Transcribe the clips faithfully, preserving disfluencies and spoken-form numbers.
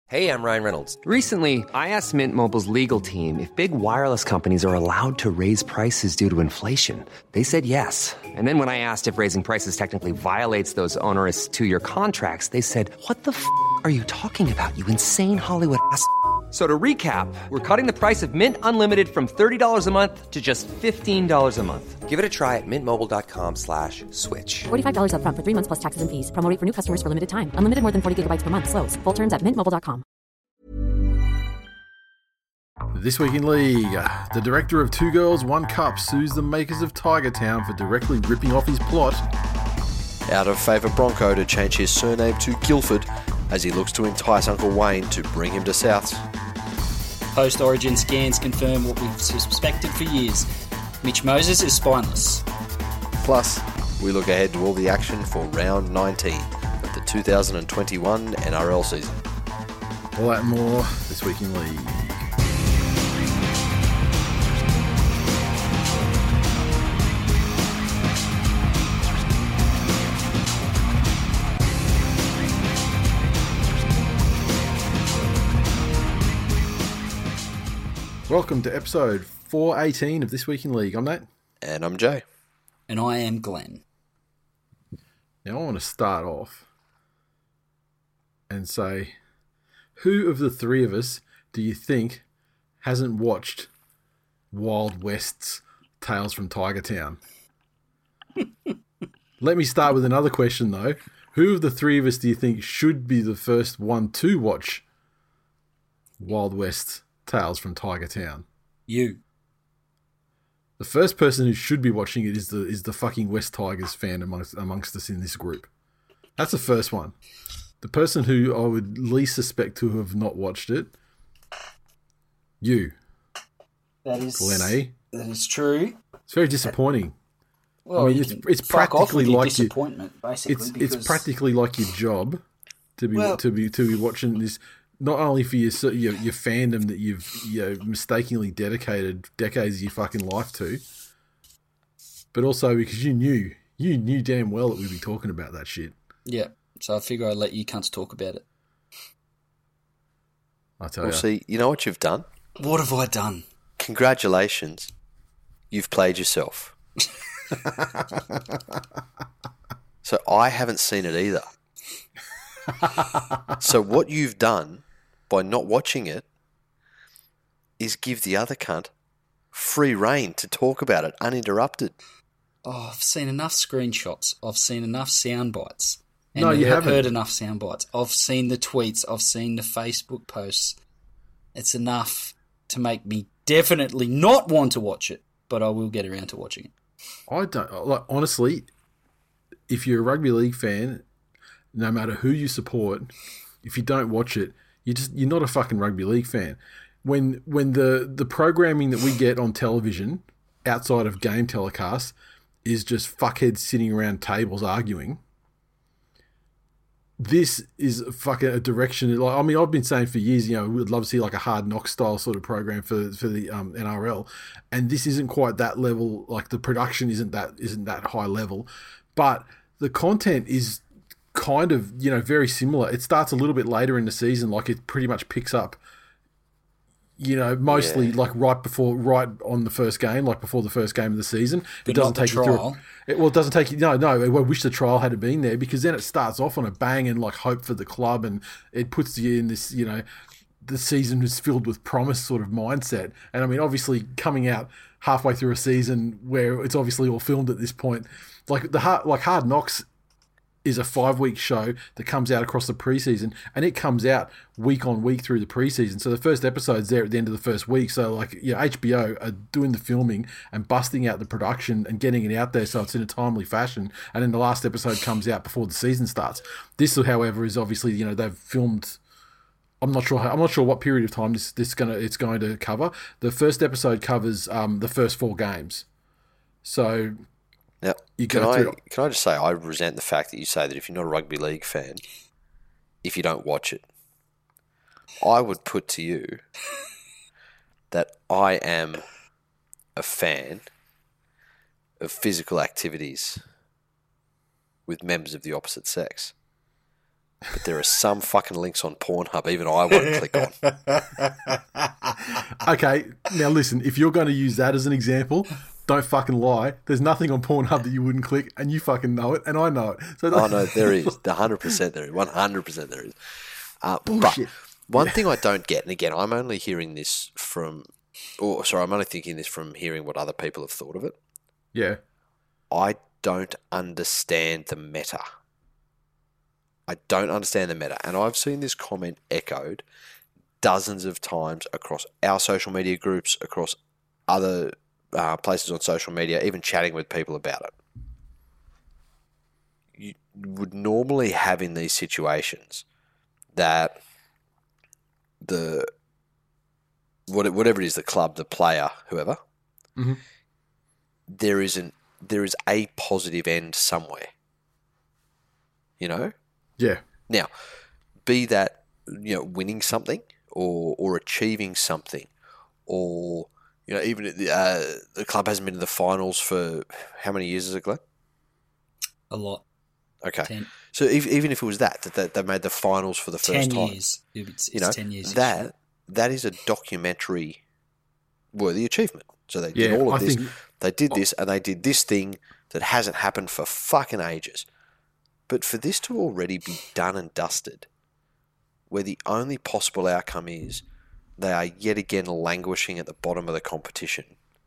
Hey, I'm Ryan Reynolds. Recently, I asked Mint Mobile's legal team if big wireless companies are allowed to raise prices due to inflation. They said yes. And then when I asked if raising prices technically violates those onerous two-year contracts, they said, what the f*** are you talking about, you insane Hollywood ass f- So to recap, we're cutting the price of Mint Unlimited from thirty dollars a month to just fifteen dollars a month. Give it a try at mintmobile.com slash switch. forty-five dollars up front for three months plus taxes and fees. Promo rate for new customers for limited time. Unlimited more than forty gigabytes per month. Slows full terms at mint mobile dot com. This week in League, the director of Two Girls, One Cup sues the makers of Tiger Town for directly ripping off his plot. Out of favour Bronco to change his surname to Guildford as he looks to entice Uncle Wayne to bring him to Souths. Post-Origin scans confirm what we've suspected for years. Mitch Moses is spineless. Plus, we look ahead to all the action for round nineteen of the two thousand twenty-one N R L season. All that and more this week in League. Welcome to episode four eighteen of This Week in League. I'm Nate. And I'm Jay. And I am Glenn. Now I want to start off and say, who of the three of us do you think hasn't watched Wild West's Tales from Tiger Town? Let me start with another question though. Who of the three of us do you think should be the first one to watch Wild West's Tales from Tiger Town? You. The first person who should be watching it is the is the fucking West Tigers fan amongst amongst us in this group. That's the first one. The person who I would least suspect to have not watched it, you. That is Glenn, eh? That is true. It's very disappointing. Well, I mean, you it's can it's fuck off practically with your like you, disappointment, basically. it's because... it's practically like your job to be Well- to be to be watching this. Not only for your your, your fandom that you've you know, mistakenly dedicated decades of your fucking life to, but also because you knew you knew damn well that we'd be talking about that shit. Yeah, so I figure I'd let you cunts talk about it. I tell Well, you. see, you know what you've done? What have I done? Congratulations. You've played yourself. So I haven't seen it either. So what you've done by not watching it is give the other cunt free rein to talk about it uninterrupted. Oh, I've seen enough screenshots. I've seen enough sound bites. And No, you heard, haven't. heard enough sound bites. I've seen the tweets. I've seen the Facebook posts. It's enough to make me definitely not want to watch it, but I will get around to watching it. I don't like honestly. If you're a rugby league fan, no matter who you support, if you don't watch it, you just you're not a fucking rugby league fan. When when the the programming that we get on television outside of game telecasts is just fuckheads sitting around tables arguing. This is fucking a direction. Like I mean, I've been saying for years, you know, we'd love to see like a Hard Knock style sort of program for for the um, N R L, and this isn't quite that level. Like the production isn't that isn't that high level, but the content is kind of, you know, very similar. It starts a little bit later in the season, like it pretty much picks up, you know, mostly Yeah. like right before, right on the first game, like before the first game of the season. But it doesn't not the take you through. trial. It, well, it doesn't take you. No, no. I wish the trial had been there because then it starts off on a bang and like hope for the club, and it puts you in this, you know, the season is filled with promise sort of mindset. And I mean, obviously coming out halfway through a season where it's obviously all filmed at this point, like the hard, like Hard Knocks is a five-week show that comes out across the preseason, and it comes out week on week through the preseason. So the first episode's there at the end of the first week. So like, yeah, H B O are doing the filming and busting out the production and getting it out there so it's in a timely fashion. And then the last episode comes out before the season starts. This, however, is obviously, you know, they've filmed. I'm not sure. How, I'm not sure what period of time this this gonna it's going to cover. The first episode covers um, the first four games. So. Now, You can go I through- can I just say I resent the fact that you say that if you're not a rugby league fan, if you don't watch it, I would put to you that I am a fan of physical activities with members of the opposite sex. but there are some fucking links on Pornhub even I won't click on. Okay, now listen, if you're going to use that as an example, don't fucking lie. There's nothing on Pornhub that you wouldn't click, and you fucking know it, and I know it. So Oh, no, there is. The one hundred percent there is. one hundred percent there is. Uh, but Bullshit. one thing I don't get, and again, I'm only hearing this from, or sorry, I'm only thinking this from hearing what other people have thought of it. Yeah. I don't understand the meta. I don't understand the meta. And I've seen this comment echoed dozens of times across our social media groups, across other uh, places on social media, even chatting with people about it. You would normally have in these situations that the whatever it is, the club, the player, whoever, mm-hmm. there is an there is a positive end somewhere. You know? Yeah. Now, be that, you know, winning something or or achieving something, or, you know, even uh, the club hasn't been to the finals for how many years is it, Glenn? A lot. Okay. Ten. So if, even if it was that, that they made the finals for the first ten time. years. It's, it's you know, ten years. that that is a documentary worthy achievement. So they Yeah, did all of I this. think- They did this, and they did this thing that hasn't happened for fucking ages. But for this to already be done and dusted, where the only possible outcome is they are yet again languishing at the bottom of the competition.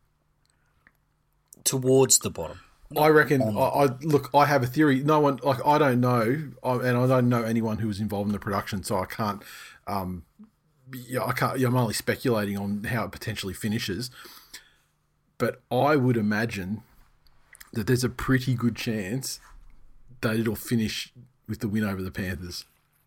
Towards the bottom. I reckon. I, I look. I have a theory. No one, like I don't know, I, and I don't know anyone who was involved in the production, so I can't. Um, yeah, I can't. I'm only speculating on how it potentially finishes. But I would imagine that there's a pretty good chance that it'll finish with the win over the Panthers.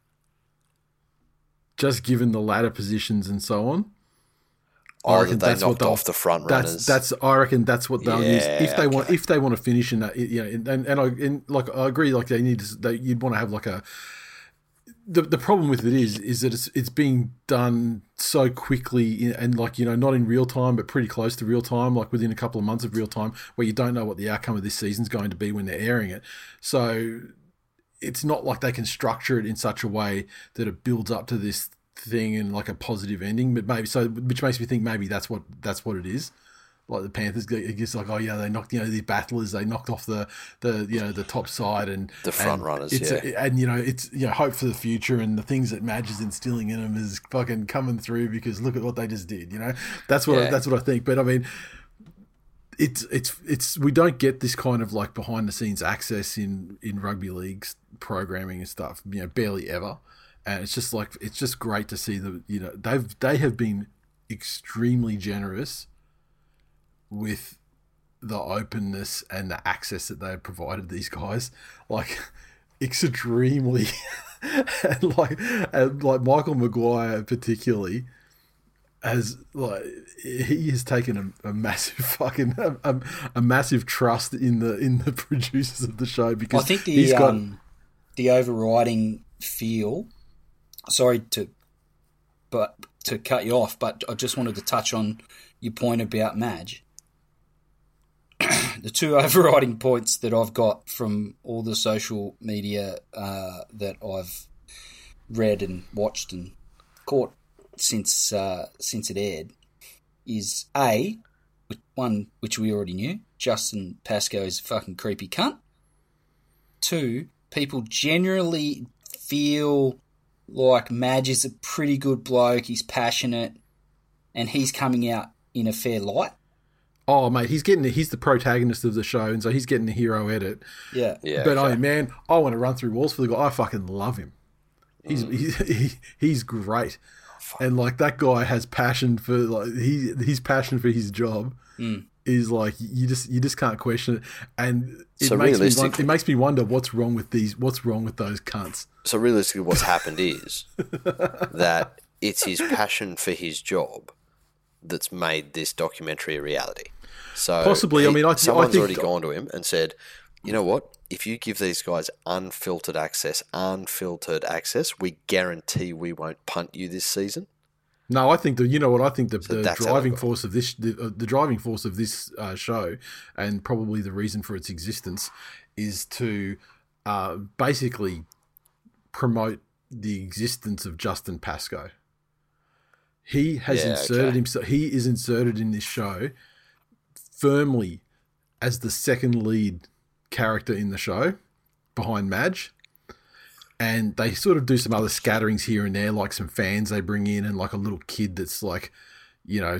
Just given the ladder positions and so on. Oh, that they knocked they'll- off the front that's, runners. That's I reckon that's what they'll use Yeah, if they want okay. if they want to finish in that. You know, and and I and like I agree. Like they need to. They, you'd want to have like a. The the problem with it is is that it's it's being done so quickly in, and like you know not in real time but pretty close to real time, like within a couple of months of real time, where you don't know what the outcome of this season's going to be when they're airing it. So it's not like they can structure it in such a way that it builds up to this thing and like a positive ending, but maybe so, which makes me think maybe that's what that's what it is. Like the Panthers, it gets like, oh yeah, they knocked, you know, these battlers, they knocked off the the you know the top side and The front and runners, it's yeah. a, and you know it's you know hope for the future and the things that Madge is instilling in them is fucking coming through because look at what they just did. You know, that's what I, Yeah. that's what I think. But I mean. It's it's it's we don't get this kind of like behind the scenes access in, in rugby leagues programming and stuff, you know, barely ever. And it's just like it's just great to see the you know they've they have been extremely generous with the openness and the access that they have provided these guys, like extremely, and like and like Michael Maguire particularly. Has like he has taken a, a massive fucking a, a, a massive trust in the in the producers of the show because I think the he's got um, the overriding feel. Sorry to, but to cut you off, but I just wanted to touch on your point about Madge. The two overriding points that I've got from all the social media uh, that I've read and watched and caught since uh, since it aired is A, one which we already knew, Justin Pascoe is a fucking creepy cunt. Two, people generally feel like Madge is a pretty good bloke, he's passionate, and he's coming out in a fair light. oh mate, he's getting he's the protagonist of the show, and so he's getting the hero edit. Yeah. Yeah, but okay. I mean, man, I want to run through walls for the guy. I fucking love him. He's Mm. he's he, he's great. And like that guy has passion for like he his passion for his job Mm. is like you just you just can't question it, and it So makes me won- realistically- it makes me wonder what's wrong with these what's wrong with those cunts. So realistically, what's happened is that it's his passion for his job that's made this documentary a reality. So Possibly, I he- mean, I- I someone's think- already gone to him and said, "You know what? If you give these guys unfiltered access, unfiltered access, we guarantee we won't punt you this season." No, I think that you know what I think the, So the that's how they driving got it. force of this the, uh, the driving force of this uh, show, and probably the reason for its existence, is to uh, basically promote the existence of Justin Pascoe. He has Yeah, inserted okay. himself. He is inserted in this show firmly as the second lead character in the show behind Madge. And they sort of do some other scatterings here and there, like some fans they bring in and like a little kid that's like, you know,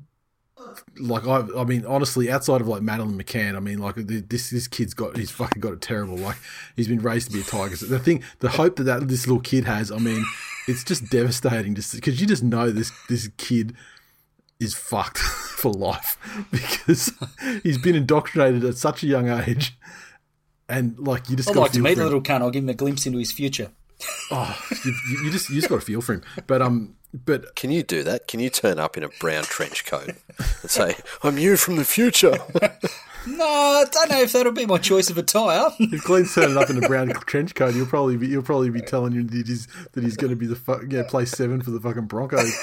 like I, I mean, honestly, outside of like Madeline McCann, I mean, like this this kid's got he's fucking got it terrible. Like he's been raised to be a tiger. So the thing, the hope that, that this little kid has, I mean, it's just devastating, just because you just know this this kid is fucked for life because he's been indoctrinated at such a young age, and like you just I'd gotta like to feel meet for the him. little cunt. I'll give him a glimpse into his future. Oh, you, you just you just got to feel for him. But um, but Can you do that? Can you turn up in a brown trench coat and say, "I'm you from the future"? No, I don't know if that'll be my choice of attire. if Glenn's turning up in a brown trench coat, he'll probably be he'll probably be telling you that he's that he's going to be the fu- yeah play seven for the fucking Broncos.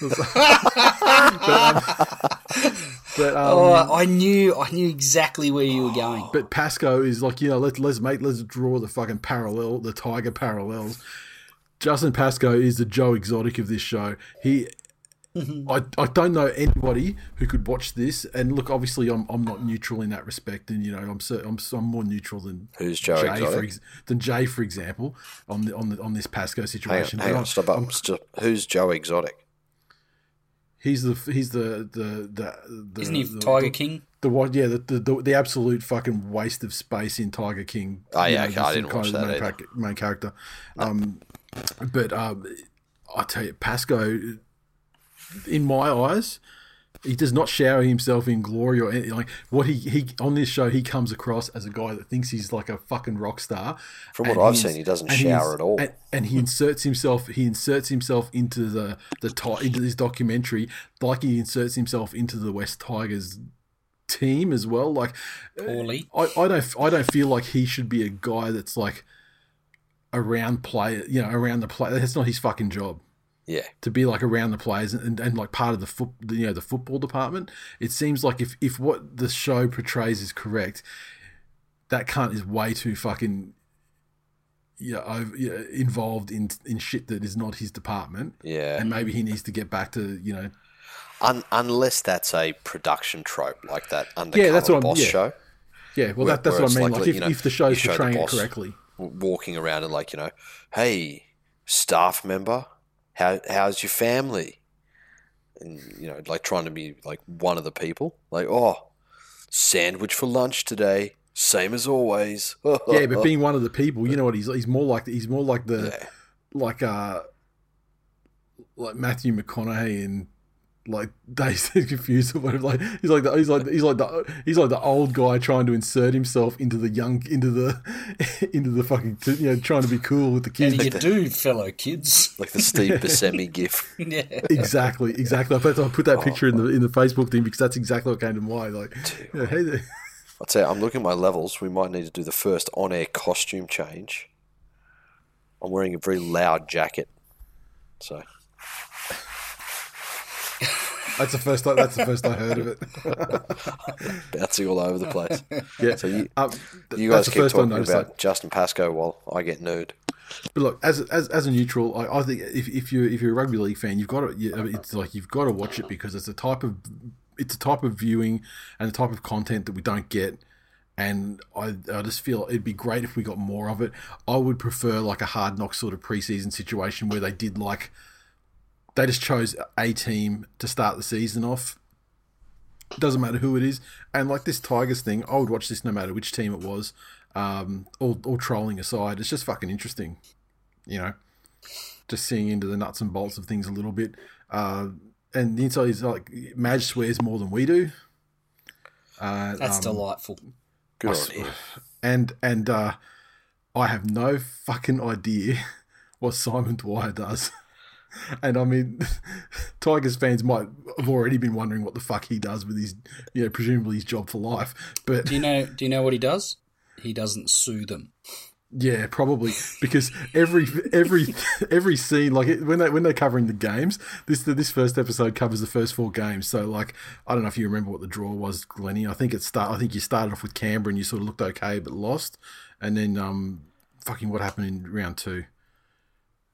but um, but, um, Oh, I knew, I knew exactly where you were going. but Pascoe is like, you know, let's let's make let's draw the fucking parallel, the Tiger parallels. Justin Pascoe is the Joe Exotic of this show. He. I, I don't know anybody who could watch this, and look, obviously I'm I'm not neutral in that respect, and you know I'm so, I'm I'm more neutral than Who's Joe Jay Exotic? for ex, than Jay for example on the on the on this Pascoe Hang on, situation. hang But on, I'm- stop up. Stop. Who's Joe Exotic? He's the he's the the the, the Isn't he the, Tiger the, King? The what? Yeah, the, the the the absolute fucking waste of space in Tiger King. Oh, You yeah, know, okay, I just didn't kind watch of the that main, either. pac- main character. Um, but um, I tell you, Pascoe, in my eyes, he does not shower himself in glory or anything. Like what he, he on this show, he comes across as a guy that thinks he's like a fucking rock star. From what And I've he's- seen, he doesn't and shower he's- at all. And, and he inserts himself. He inserts himself into the the ti- into this documentary, like he inserts himself into the West Tigers team as well. Like Poorly. I, I don't I don't feel like he should be a guy that's like around play, you know, around the play. That's not his fucking job. Yeah, To be like around the players and, and, and like part of the foot, you know, the football department. It seems like if, if what the show portrays is correct, that cunt is way too fucking you know, over, you know, involved in in shit that is not his department. yeah. And maybe he needs to get back to, you know, Un- unless that's a production trope like that undercover Yeah, that's what I'm- boss yeah. show. yeah. Well, Where- that, that's where what it's I mean. like, Like, you if, know, if the show's you show the portraying it boss correctly. w- walking around and like, you know, hey, staff member, how how's your family? And you know, like trying to be like one of the people. Like, oh, sandwich for lunch today, same as always. Yeah, but being one of the people, you know what? He's he's more like he's more like the Yeah. like uh like Matthew McConaughey and like Dazed and Confused or whatever. Like he's like the, he's like he's like the he's like the old guy trying to insert himself into the young into the into the fucking you know trying to be cool with the How kids. do you do, fellow kids? like the Steve Buscemi gif. Yeah. Exactly, exactly. I put, I put that picture in the in the Facebook thing because that's exactly what came to mind. Like, yeah, hey there. I'd say I'm looking at my levels. We might need to do the first on-air costume change. I'm wearing a very loud jacket, so That's the first. I- That's the first I heard of it. bouncing all over the place. Yeah. So you, Um, th- you that's guys the keep first I talking noticed about that. Justin Pascoe while I get nude. But look, as as as a neutral, I, I think if if you if you're a rugby league fan, you've got to. You, it's like you've got to watch it because it's a type of it's a type of viewing and a type of content that we don't get. And I I just feel it'd be great if we got more of it. I would prefer like a Hard Knock sort of preseason situation where they did like they just chose a team to start the season off. Doesn't matter who it is, and like this Tigers thing, I would watch this no matter which team it was. Um, all, all trolling aside, it's just fucking interesting, you know. Just seeing into the nuts and bolts of things a little bit, uh, and the inside is like Madge swears more than we do. Uh, That's um, delightful. Good I on you. and and uh, I have no fucking idea what Simon Dwyer does. And I mean, Tigers fans might have already been wondering what the fuck he does with his, you know, presumably his job for life. But Do you know? Do you know what he does? He doesn't sue them. yeah, probably because every every every scene, like it, when they when they're covering the games, this this first episode covers the first four games. So like, I don't know if you remember what the draw was, Glennie. I think it start. I think you started off with Canberra and you sort of looked okay but lost, and then um, fucking what happened in round two?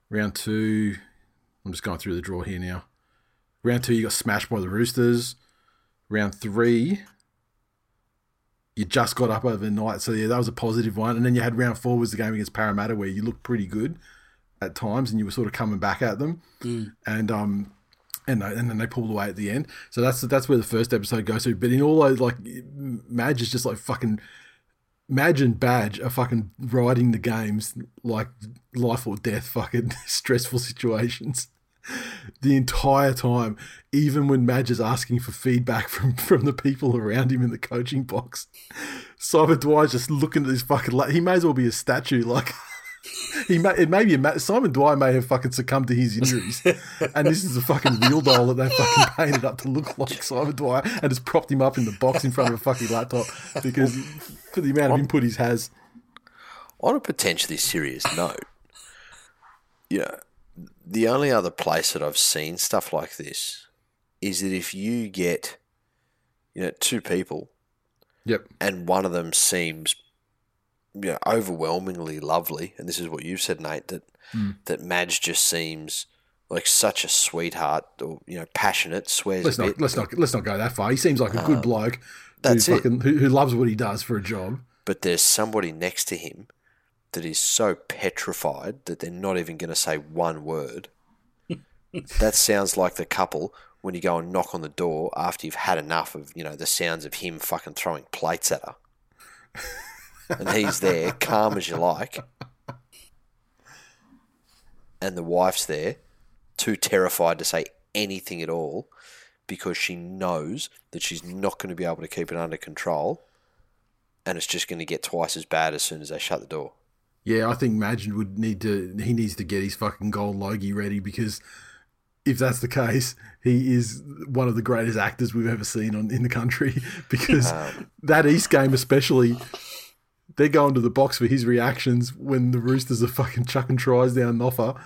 Round two, I'm just going through the draw here now. Round two, you got smashed by the Roosters. Round three, you just got up overnight. So, yeah, that was a positive one. And then you had round four was the game against Parramatta where you looked pretty good at times and you were sort of coming back at them. Mm. And um, and they, and then they pulled away at the end. So that's that's where the first episode goes to. But in all those, like, Madge is just like fucking... Madge and Badge are fucking riding the games like life or death fucking stressful situations the entire time, even when Madge is asking for feedback from, from the people around him in the coaching box. Simon Dwyer's just looking at this fucking... La- he may as well be a statue. Like, he may, it may be a ma- Simon Dwyer may have fucking succumbed to his injuries, and this is a fucking real doll that they fucking painted up to look like Simon Dwyer and just propped him up in the box in front of a fucking laptop because for the amount of input he has. On a potentially serious note, yeah, the only other place that I've seen stuff like this is that if you get, you know, two people, yep, and one of them seems, you know, overwhelmingly lovely, and this is what you've said, Nate, that mm. that Madge just seems like such a sweetheart, or you know, passionate, swears let's a not bit. let's not let's not go that far. He seems like a good uh, bloke. That's who, it. Fucking, who, who loves what he does for a job. But there's somebody next to him that is so petrified that they're not even going to say one word. That sounds like the couple when you go and knock on the door after you've had enough of, you know, the sounds of him fucking throwing plates at her. And he's there, calm as you like. And the wife's there, too terrified to say anything at all because she knows that she's not going to be able to keep it under control and it's just going to get twice as bad as soon as they shut the door. Yeah, I think Madge would need to, he needs to get his fucking gold Logie ready because if that's the case, he is one of the greatest actors we've ever seen on in the country because um, that East game especially... They're going to the box for his reactions when the Roosters are fucking chucking tries down Noffa.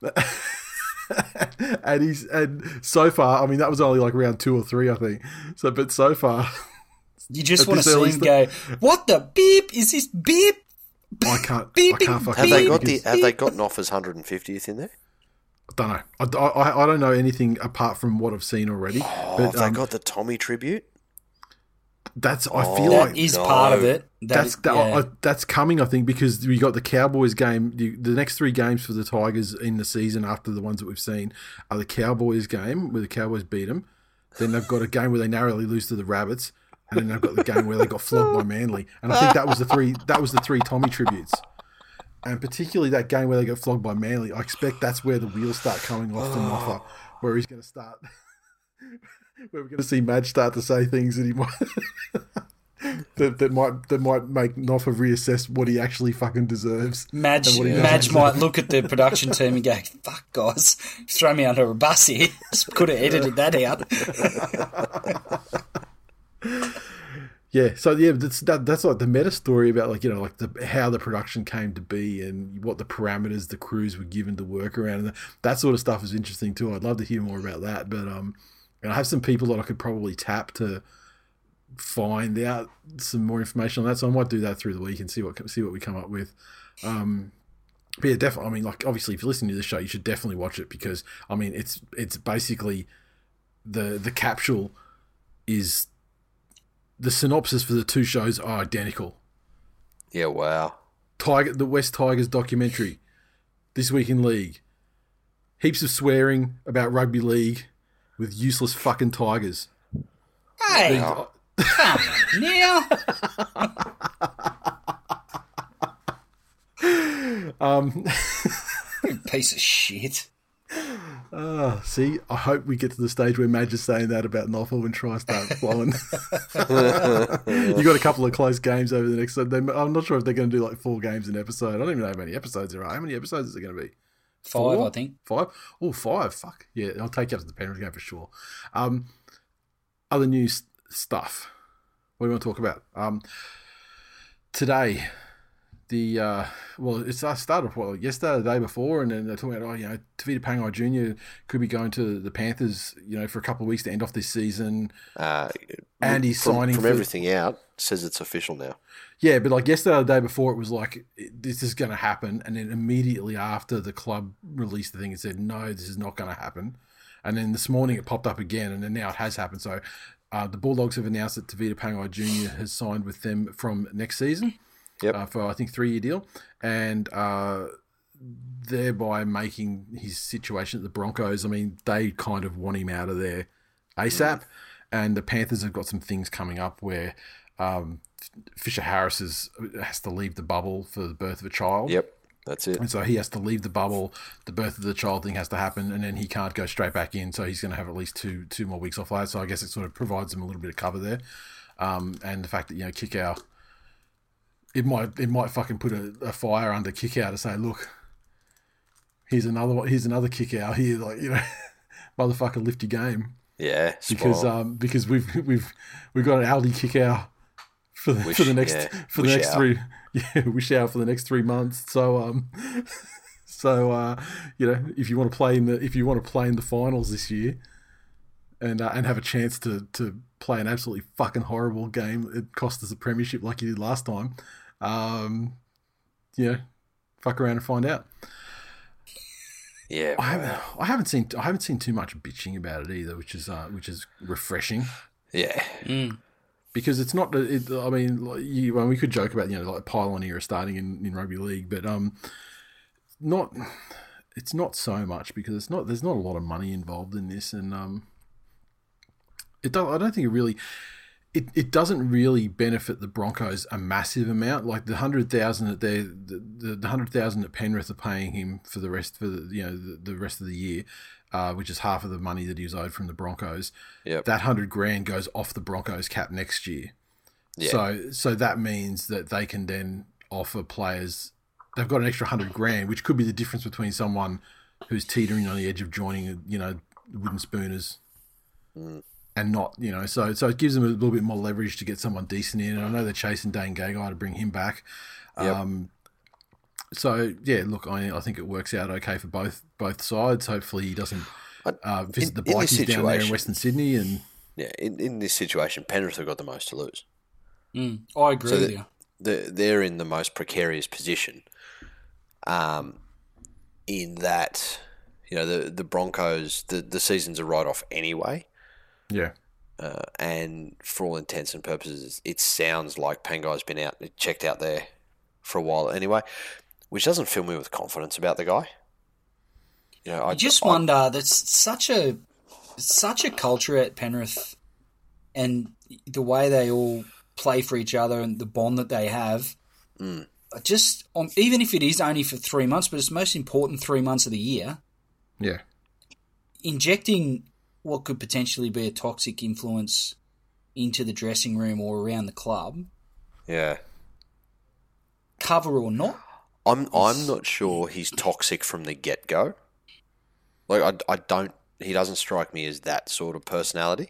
and he's and so far, I mean, that was only like round two or three, I think. So, but so far, you just want to see him go, "What the beep is this beep?" I can't. Beeping, I can't fucking. Have they got the? Have they got Noffa's one hundred fiftieth in there? I don't know. I, I, I don't know anything apart from what I've seen already. Oh, but, have they um, got the Tommy tribute? That's I oh, feel that like is no. part of it. That that's is, that, yeah. I, that's coming, I think, because we got the Cowboys game. The, the next three games for the Tigers in the season after the ones that we've seen are the Cowboys game where the Cowboys beat them. Then they've got a game where they narrowly lose to the Rabbits, and then they've got the game where they got flogged by Manly. And I think that was the three. That was the three Tommy tributes. And particularly that game where they got flogged by Manly, I expect that's where the wheels start coming off the Noffa, where he's going to start. Where we're going to see Madge start to say things that he might that, that might that might make Noffa reassess what he actually fucking deserves. Madge, Madge might look at the production team and go, "Fuck, guys, throw me under a bus here. Could have edited that out." Yeah, so yeah, that's that, that's like the meta story about like you know like the how the production came to be and what the parameters the crews were given to work around, and that sort of stuff is interesting too. I'd love to hear more about that, but um. And I have some people that I could probably tap to find out some more information on that. So I might do that through the week and see what see what we come up with. Um, but yeah, definitely. I mean, like obviously, if you're listening to the show, you should definitely watch it because I mean, it's it's basically the the capsule is the synopsis for the two shows are identical. Yeah, wow. Tiger, the West Tigers documentary, This Week in League, heaps of swearing about rugby league. With useless fucking Tigers. Hey, oh. Come on now. um, you piece of shit. Uh, see, I hope we get to the stage where Madge is saying that about Noffa when Try starts flowing. You got a couple of close games over the next... I'm not sure if they're going to do like four games an episode. I don't even know how many episodes there are. How many episodes is it going to be? Five, Four? I think. Five? Oh, five. Fuck. Yeah, I'll take you up to the Penrith game for sure. Um, other news stuff. What do you want to talk about? Um, today, the, uh, well, it's I started well, yesterday, the day before, and then they're talking about, oh, you know, Tavita Pangai Junior could be going to the Panthers, you know, for a couple of weeks to end off this season. Uh, and he's from, signing from for, everything out, says it's official now. Yeah, but like yesterday or the day before, it was like, this is going to happen. And then immediately after the club released the thing, it said, no, this is not going to happen. And then this morning it popped up again, and then now it has happened. So uh, the Bulldogs have announced that Tavita Pangai Junior has signed with them from next season. Yep. Uh, for, I think, three-year deal. And uh, thereby making his situation at the Broncos, I mean, they kind of want him out of there ASAP. Mm. And the Panthers have got some things coming up where um, Fisher Harris is, has to leave the bubble for the birth of a child. Yep, that's it. And so he has to leave the bubble. The birth of the child thing has to happen, and then he can't go straight back in. So he's going to have at least two two more weeks off that. So I guess it sort of provides him a little bit of cover there. Um, and the fact that, you know, Kikau, it might it might fucking put a, a fire under Kikau to say, look, here's another one, here's another Kikau here, like, you know, motherfucker, lift your game. Yeah, because um because we've we've we've got an Aldi Kikau for the wish, for the next yeah. for the wish next out. three yeah wish out for the next three months. So um so uh you know, if you want to play in the if you want to play in the finals this year and uh, and have a chance to to play an absolutely fucking horrible game, it cost us a premiership like you did last time. Um, you know, fuck around and find out. Yeah, I haven't, I haven't seen I haven't seen too much bitching about it either, which is uh, which is refreshing. Yeah, Mm. Because it's not. It, I mean, like you, well, we could joke about, you know, like pylon era starting in, in rugby league, but um, not. It's not so much because it's not. There's not a lot of money involved in this, and um, it don't. I don't think it really. It, it doesn't really benefit the Broncos a massive amount. Like the hundred thousand that they the, the, the hundred thousand that Penrith are paying him for the rest for the you know the, the rest of the year, uh, which is half of the money that he was owed from the Broncos. Yep. That hundred grand goes off the Broncos cap next year. Yeah. So so that means that they can then offer players. They've got an extra hundred grand, which could be the difference between someone who's teetering on the edge of joining, you know, Wooden Spooners. Mm. And not, you know, so so it gives them a little bit more leverage to get someone decent in. And I know they're chasing Dane Gagai to bring him back. Yep. Um, so yeah, look, I I think it works out okay for both both sides. Hopefully he doesn't uh, visit in, the bikies down there in situation- Western Sydney. And yeah. In, in this situation, Penrith have got the most to lose. Mm. I agree So with the- you. The, they're in the most precarious position. Um, in that, you know, the the Broncos, the the season's a write off anyway. yeah, Uh, and for all intents and purposes, it sounds like Pangai's been out, checked out there for a while anyway, which doesn't fill me with confidence about the guy. You know, I I just I, wonder. That's such a such a culture at Penrith, and the way they all play for each other and the bond that they have. Mm. I just um, even if it is only for three months, but it's the most important three months of the year. yeah, Injecting what could potentially be a toxic influence into the dressing room or around the club, Yeah, cover or not. I'm I'm not sure he's toxic from the get go. Like I, I don't. He doesn't strike me as that sort of personality.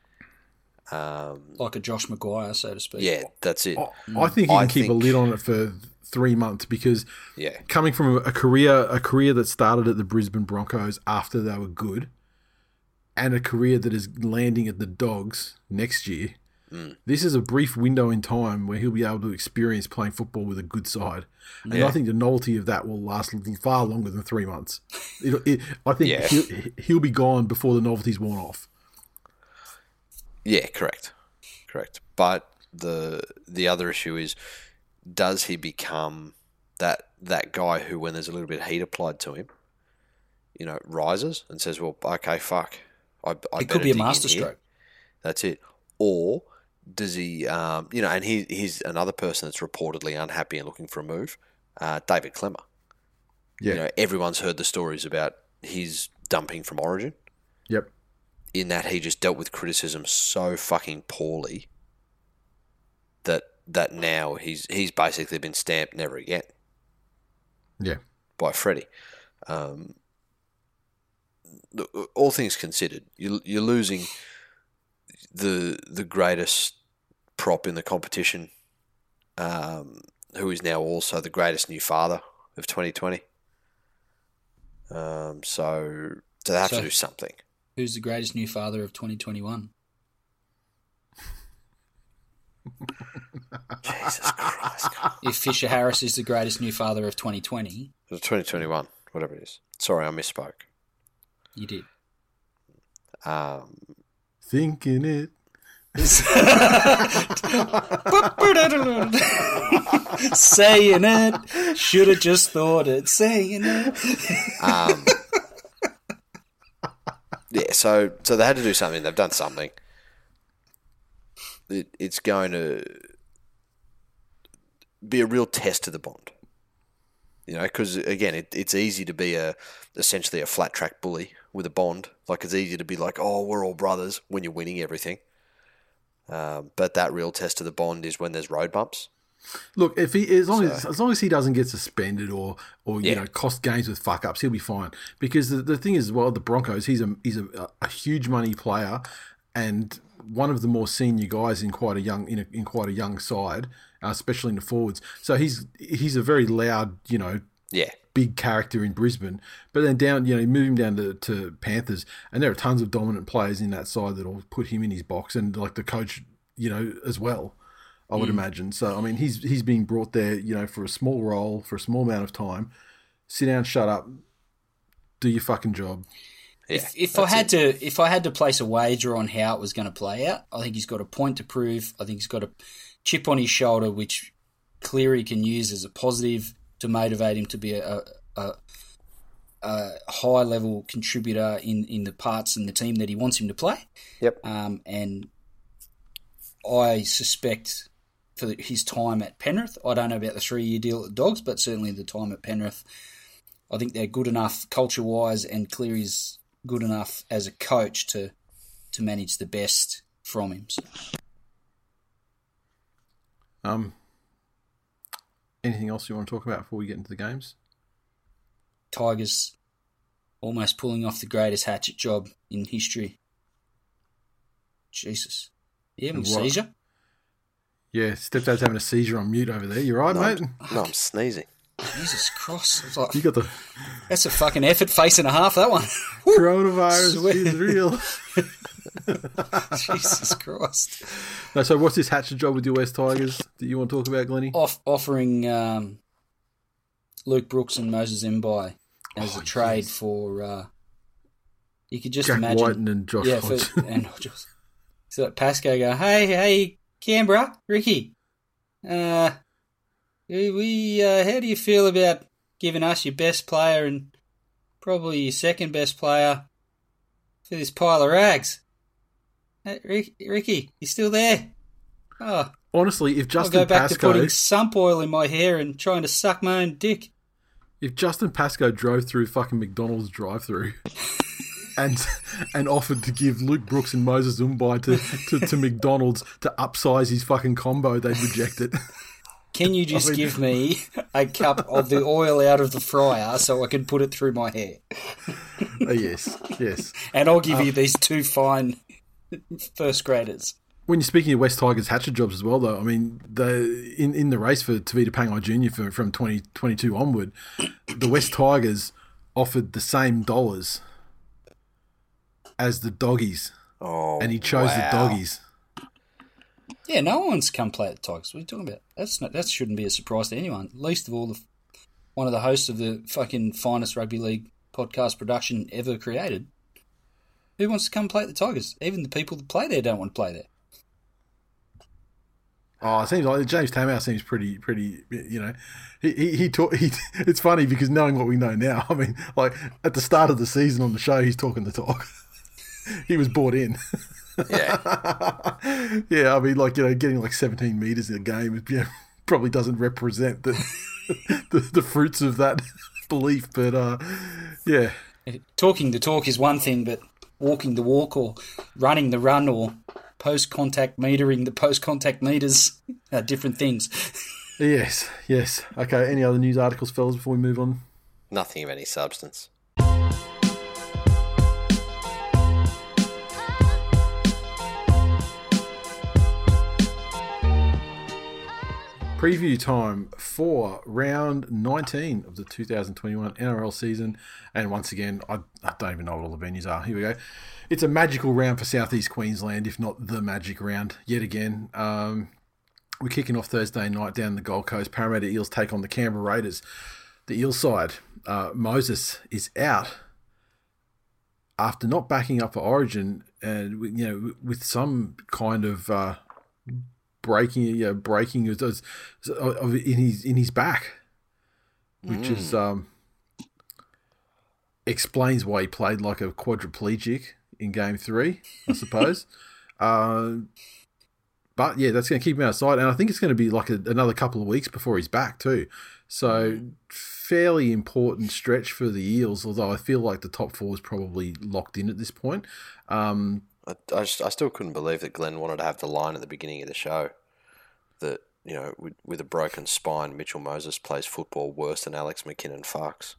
Um, Like a Josh Maguire, so to speak. yeah, that's it. I, I think he I can keep a think- lid on it for three months because Yeah, coming from a career a career that started at the Brisbane Broncos after they were good, and a career that is landing at the Dogs next year. Mm. This is a brief window in time where he'll be able to experience playing football with a good side, and Yeah. I think the novelty of that will last a little- far longer than three months. It, it, I think Yeah. he'll, he'll be gone before the novelty's worn off. yeah, correct, correct. But the the other issue is, does he become that that guy who, when there's a little bit of heat applied to him, you know, rises and says, "Well, okay, fuck, I, I It better could be a dig in masterstroke. here." That's it. Or does he, um, you know, and he, he's another person that's reportedly unhappy and looking for a move, uh, David Clemmer. Yeah. You know, everyone's heard the stories about his dumping from Origin, Yep. in that he just dealt with criticism so fucking poorly that that now he's he's basically been stamped never again Yeah. by Freddie. Um, look, all things considered, you, you're losing the the greatest prop in the competition, um, who is now also the greatest new father of twenty twenty. Um, so, so they have So- to do something. Who's the greatest new father of twenty twenty-one? Jesus Christ. If Fisher Harris is the greatest new father of twenty twenty, twenty twenty-one, whatever it is. Sorry, I misspoke. you did. Um, Thinking it. Saying it. Should have just thought it. Saying it. um, yeah, so so they had to do something. They've done something. It, it's going to be a real test to the bond. You know, because again, it, it's easy to be a essentially a flat track bully with a bond. Like, it's easy to be like, oh, we're all brothers when you're winning everything. Um, but that real test of the bond is when there's road bumps. Look, if he as long So- as as long as he doesn't get suspended or or you Yeah. know cost games with fuck ups, he'll be fine. Because the, the thing is, well, the Broncos, he's a he's a, a huge money player and one of the more senior guys in quite a young in, a, in quite a young side, uh, especially in the forwards. So he's he's a very loud, you know, Yeah. big character in Brisbane. But then down, you know, you move him down to, to Panthers, and there are tons of dominant players in that side that'll put him in his box, and like the coach, you know, as well, I would imagine. So I mean, he's he's being brought there, you know, for a small role, for a small amount of time. Sit down, shut up, do your fucking job. Yeah. If, if I had to, if I had to place a wager on how it was going to play out, I think he's got a point to prove. I think he's got a chip on his shoulder, which Cleary can use as a positive to motivate him to be a, a, a high level contributor in, in the parts and the team that he wants him to play. Yep. Um, and I suspect for the, his time at Penrith, I don't know about the three year deal at the Dogs, but certainly the time at Penrith, I think they're good enough culture wise, and Cleary's good enough as a coach to to manage the best from him. So, Um, anything else you want to talk about before we get into the games? Tigers almost pulling off the greatest hatchet job in history. Jesus. You having a What? seizure? Yeah, stepdad's having a seizure on mute over there. You right, No, mate? I'm, no, I'm sneezing. Jesus Christ. It's like, You got the that's a fucking effort face and a half, that one. coronavirus Swear. is real. Jesus Christ. No, so what's this hatchet job with your West Tigers that you want to talk about, Glennie? Off, offering um, Luke Brooks and Moses Mbai as Oh, a trade yes. for... Uh, you could just Jack imagine... Whiten and Josh yeah, Hodge. for, and just so that Pasco go, hey, hey, Canberra, Ricky, uh, we, we uh, how do you feel about giving us your best player and probably your second best player for this pile of rags? Hey, Rick, Ricky, you still there? Oh, Honestly, if I'll Justin go back to Pascoe, putting sump oil in my hair and trying to suck my own dick. if Justin Pascoe drove through fucking McDonald's drive-through and and offered to give Luke Brooks and Moses Mbai to, to, to McDonald's to upsize his fucking combo, they'd reject it. Can you just I mean- give me a cup of the oil out of the fryer so I can put it through my hair? Uh, yes, yes. And I'll give you these two fine first graders. When you're speaking of West Tigers hatchet jobs as well, though, I mean, the in, in the race for Tavita Pangai Junior for, from twenty twenty-two onward, the West Tigers offered the same dollars as the Doggies, Oh, and he chose wow. the Doggies. Yeah, no one's come play at the Tigers. What are you talking about? That's not, that shouldn't be a surprise to anyone. Least of all, the, one of the hosts of the fucking finest rugby league podcast production ever created. Who wants to come play at the Tigers? Even the people that play there don't want to play there. Oh, it seems like James Tamau seems pretty, pretty. You know, he he, he, talk, he It's funny because knowing what we know now, I mean, like at the start of the season on the show, he's talking the talk. He was bought in. Yeah. Yeah, I mean, like, you know, getting like seventeen meters in a game, you know, probably doesn't represent the, the the fruits of that belief. But uh, yeah, Talking the talk is one thing, but walking the walk or running the run or post-contact metering the post-contact meters are different things. yes, yes. Okay. Any other news articles, fellas, before we move on? Nothing of any substance. Preview time for round nineteen of the two thousand twenty-one N R L season. And once again, I, I don't even know what all the venues are. Here we go. It's a magical round for Southeast Queensland, if not the magic round yet again. Um, we're kicking off Thursday night down the Gold Coast. Parramatta Eels take on the Canberra Raiders. The Eels side, uh, Moses is out after not backing up for Origin, and you know, with some kind of uh, breaking, you know, breaking of, of in his in his back, which mm. is um, explains why he played like a quadriplegic in Game Three, I suppose. uh, But, yeah, that's going to keep him outside. And I think it's going to be like a, another couple of weeks before he's back too. So, fairly important stretch for the Eels, although I feel like the top four is probably locked in at this point. Um, I, I, just, I still couldn't believe that Glenn wanted to have the line at the beginning of the show that, you know, with, with a broken spine, Mitchell Moses plays football worse than Alex McKinnon fucks.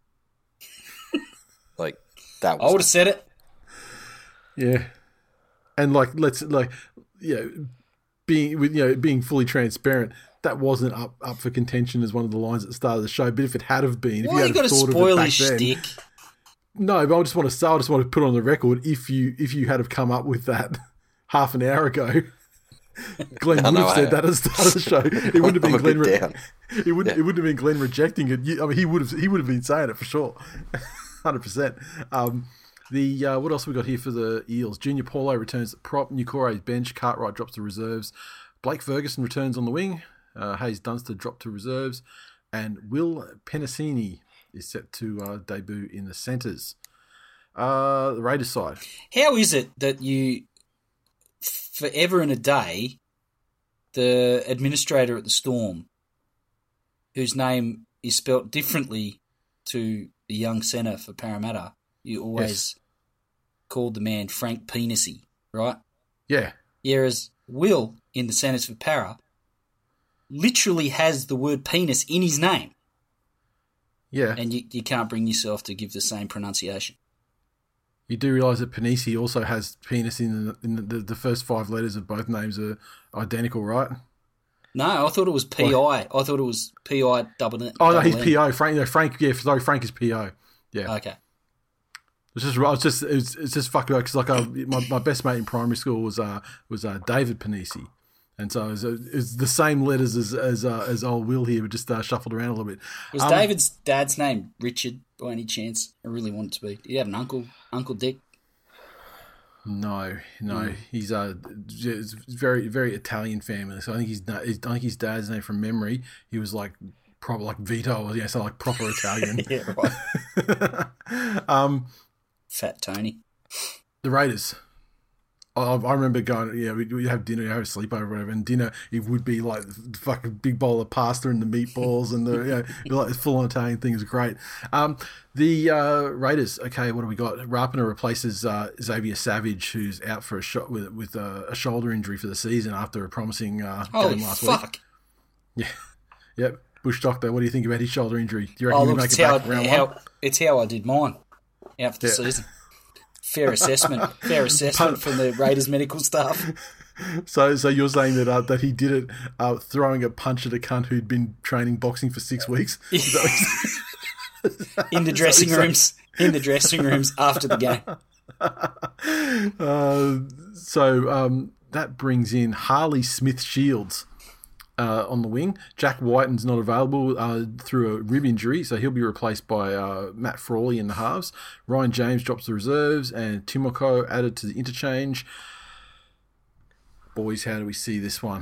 Like, that was... I would have said it. Yeah. And, like, let's, like, you know, being with you know being fully transparent, that wasn't up, up for contention as one of the lines at the start of the show. But if it had have been, if Why you you had got to thought spoil of it his back then, shtick? no, but I just want to say, I just want to put on the record, if you if you had have come up with that half an hour ago, Glenn would have said that at the start of the show. It wouldn't have been Glenn. Re- it wouldn't. Yeah. It wouldn't have been Glenn rejecting it. I mean, he would have. He would have been saying it for sure, hundred percent. Um, The uh, what else have we got here for the Eels? Junior Paulo returns at prop. Nukore's bench. Cartwright drops to reserves. Blake Ferguson returns on the wing. Uh, Hayes Dunster dropped to reserves. And Will Penasini is set to uh, debut in the centres. Uh, the Raiders side. How is it that you, forever and a day, the administrator at the Storm, whose name is spelt differently to the young centre for Parramatta, you always yes. called the man Frank Penisy, right? Yeah. Whereas Will, in the centres for Para, literally has the word penis in his name. Yeah. And you, you can't bring yourself to give the same pronunciation. You do realise that Penisi also has penis in, the, in the, the first five letters of both names are identical, right? No, I thought it was P I. I thought it was P I double N. Oh, no, he's P O. Frank, no, Frank, yeah, sorry, Frank is P O. Yeah. Okay. It's just, I was just, it's, it's just fucking because like uh, my, my best mate in primary school was uh was uh, David Penisi, and so it was, it was the same letters as as uh, as old Will here, but just uh, shuffled around a little bit. Was um, David's dad's name Richard by any chance? I really want it to be. Did he have an uncle, Uncle Dick? No, no, mm. he's uh, it's very very Italian family. So I think he's, I think his dad's name from memory. He was like proper like Vito, or yeah, so like proper Italian. Yeah, right. um. Fat Tony. The Raiders. I, I remember going, yeah, we'd, we'd have dinner, have a sleepover, or whatever, and dinner, it would be like the fucking big bowl of pasta and the meatballs and the, you know, like full-on Italian thing. It was great. Um, the uh, Raiders, okay, what do we got? Rapana replaces uh, Xavier Savage, who's out for a shot with with uh, a shoulder injury for the season after a promising uh, game last fuck. week. Yeah. Yep. Bush Doctor, what do you think about his shoulder injury? Do you reckon oh, he'll look, make it's it back how, round how, one? It's how I did mine. Out for the yeah. season. Fair assessment. Fair assessment from the Raiders medical staff. So, so you're saying that uh, that he did it uh, throwing a punch at a cunt who'd been training boxing for six weeks? Is that in the dressing rooms. In the dressing rooms after the game. Uh, so um, that brings in Harley Smith Shields. Uh, on the wing. Jack Whiten's not available uh, through a rib injury, so he'll be replaced by uh, Matt Frawley in the halves. Ryan James drops the reserves, and Timoko added to the interchange. Boys, how do we see this one?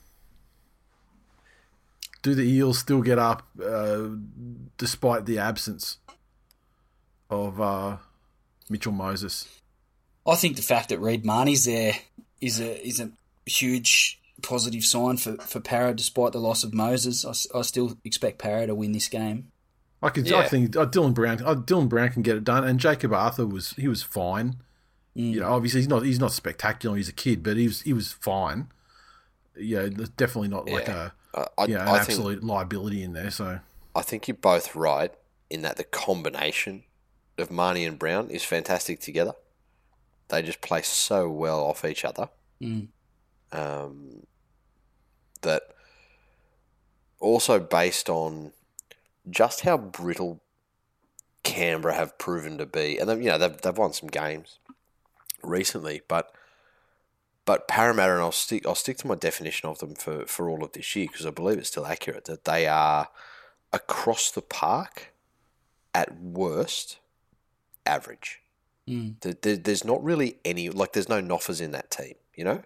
Do the Eels still get up uh, despite the absence of uh, Mitchell Moses? I think the fact that Reid Marnie's there is a is a huge positive sign for, for Para, despite the loss of Moses. I, I still expect Para to win this game. I could, yeah. I think uh, Dylan Brown, uh, Dylan Brown can get it done, and Jacob Arthur was he was fine. Mm. You know, obviously he's not he's not spectacular. He's a kid, but he was he was fine. Yeah, definitely not like yeah. a uh, I, you know, an I absolute think, liability in there. So I think you're both right in that the combination of Marnie and Brown is fantastic together. They just play so well off each other. Mm. Um. That also based on just how brittle Canberra have proven to be, and you know they've they've won some games recently, but But Parramatta, and I'll stick I'll stick to my definition of them for, for all of this year because I believe it's still accurate, that they are across the park at worst average. Mm. There, there, there's not really any, like there's no noffers in that team, you know?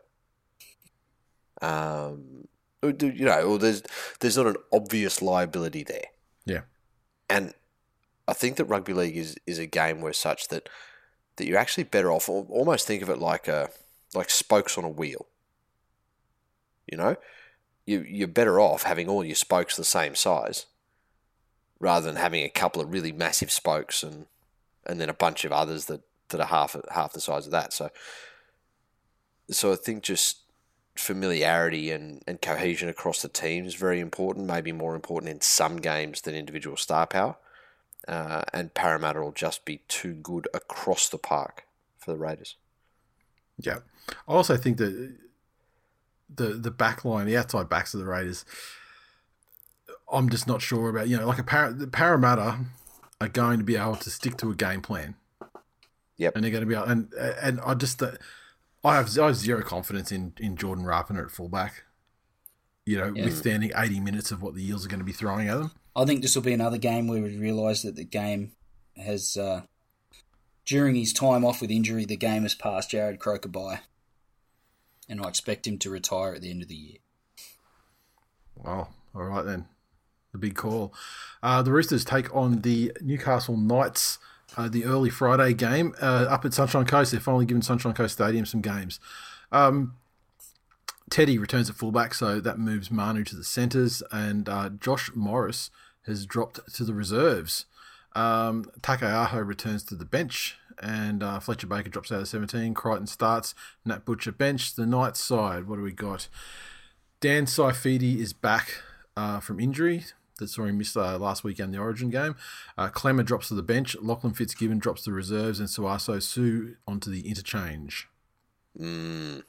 Um, you know, or there's there's not an obvious liability there. Yeah. And I think that rugby league is, is a game where such that, that you're actually better off, almost think of it like a like spokes on a wheel. You know? You, you're better off having all your spokes the same size rather than having a couple of really massive spokes and and then a bunch of others that, that are half half the size of that. So so I think just familiarity and, and cohesion across the team is very important, maybe more important in some games than individual star power. Uh, and Parramatta will just be too good across the park for the Raiders. Yeah. I also think that the the back line, the outside backs of the Raiders, I'm just not sure about. You know, like a Par- the Parramatta are going to be able to stick to a game plan. Yep. And they're going to be able, and and I just uh, I have I have zero confidence in, in Jordan Rapiner at fullback. You know, yeah. withstanding eighty minutes of what the Eels are going to be throwing at them. I think this will be another game where we realise that the game has, uh, during his time off with injury, the game has passed Jared Croker by. And I expect him to retire at the end of the year. Well, all right then. The big call. Uh, the Roosters take on the Newcastle Knights, uh, the early Friday game uh, up at Sunshine Coast. They're finally giving Sunshine Coast Stadium some games. Um, Teddy returns at fullback, so that moves Manu to the centres, and uh, Josh Morris has dropped to the reserves. Um, Takeaho returns to the bench, and uh, Fletcher Baker drops out of seventeen. Crichton starts. Nat Butcher bench. The Knights side, what do we got? Dan Saifidi is back uh, from injury. That's where he missed uh, last weekend, the Origin game. Uh, Clemmer drops to the bench. Lachlan Fitzgibbon drops to the reserves, and Suaso Su onto the interchange. Mm.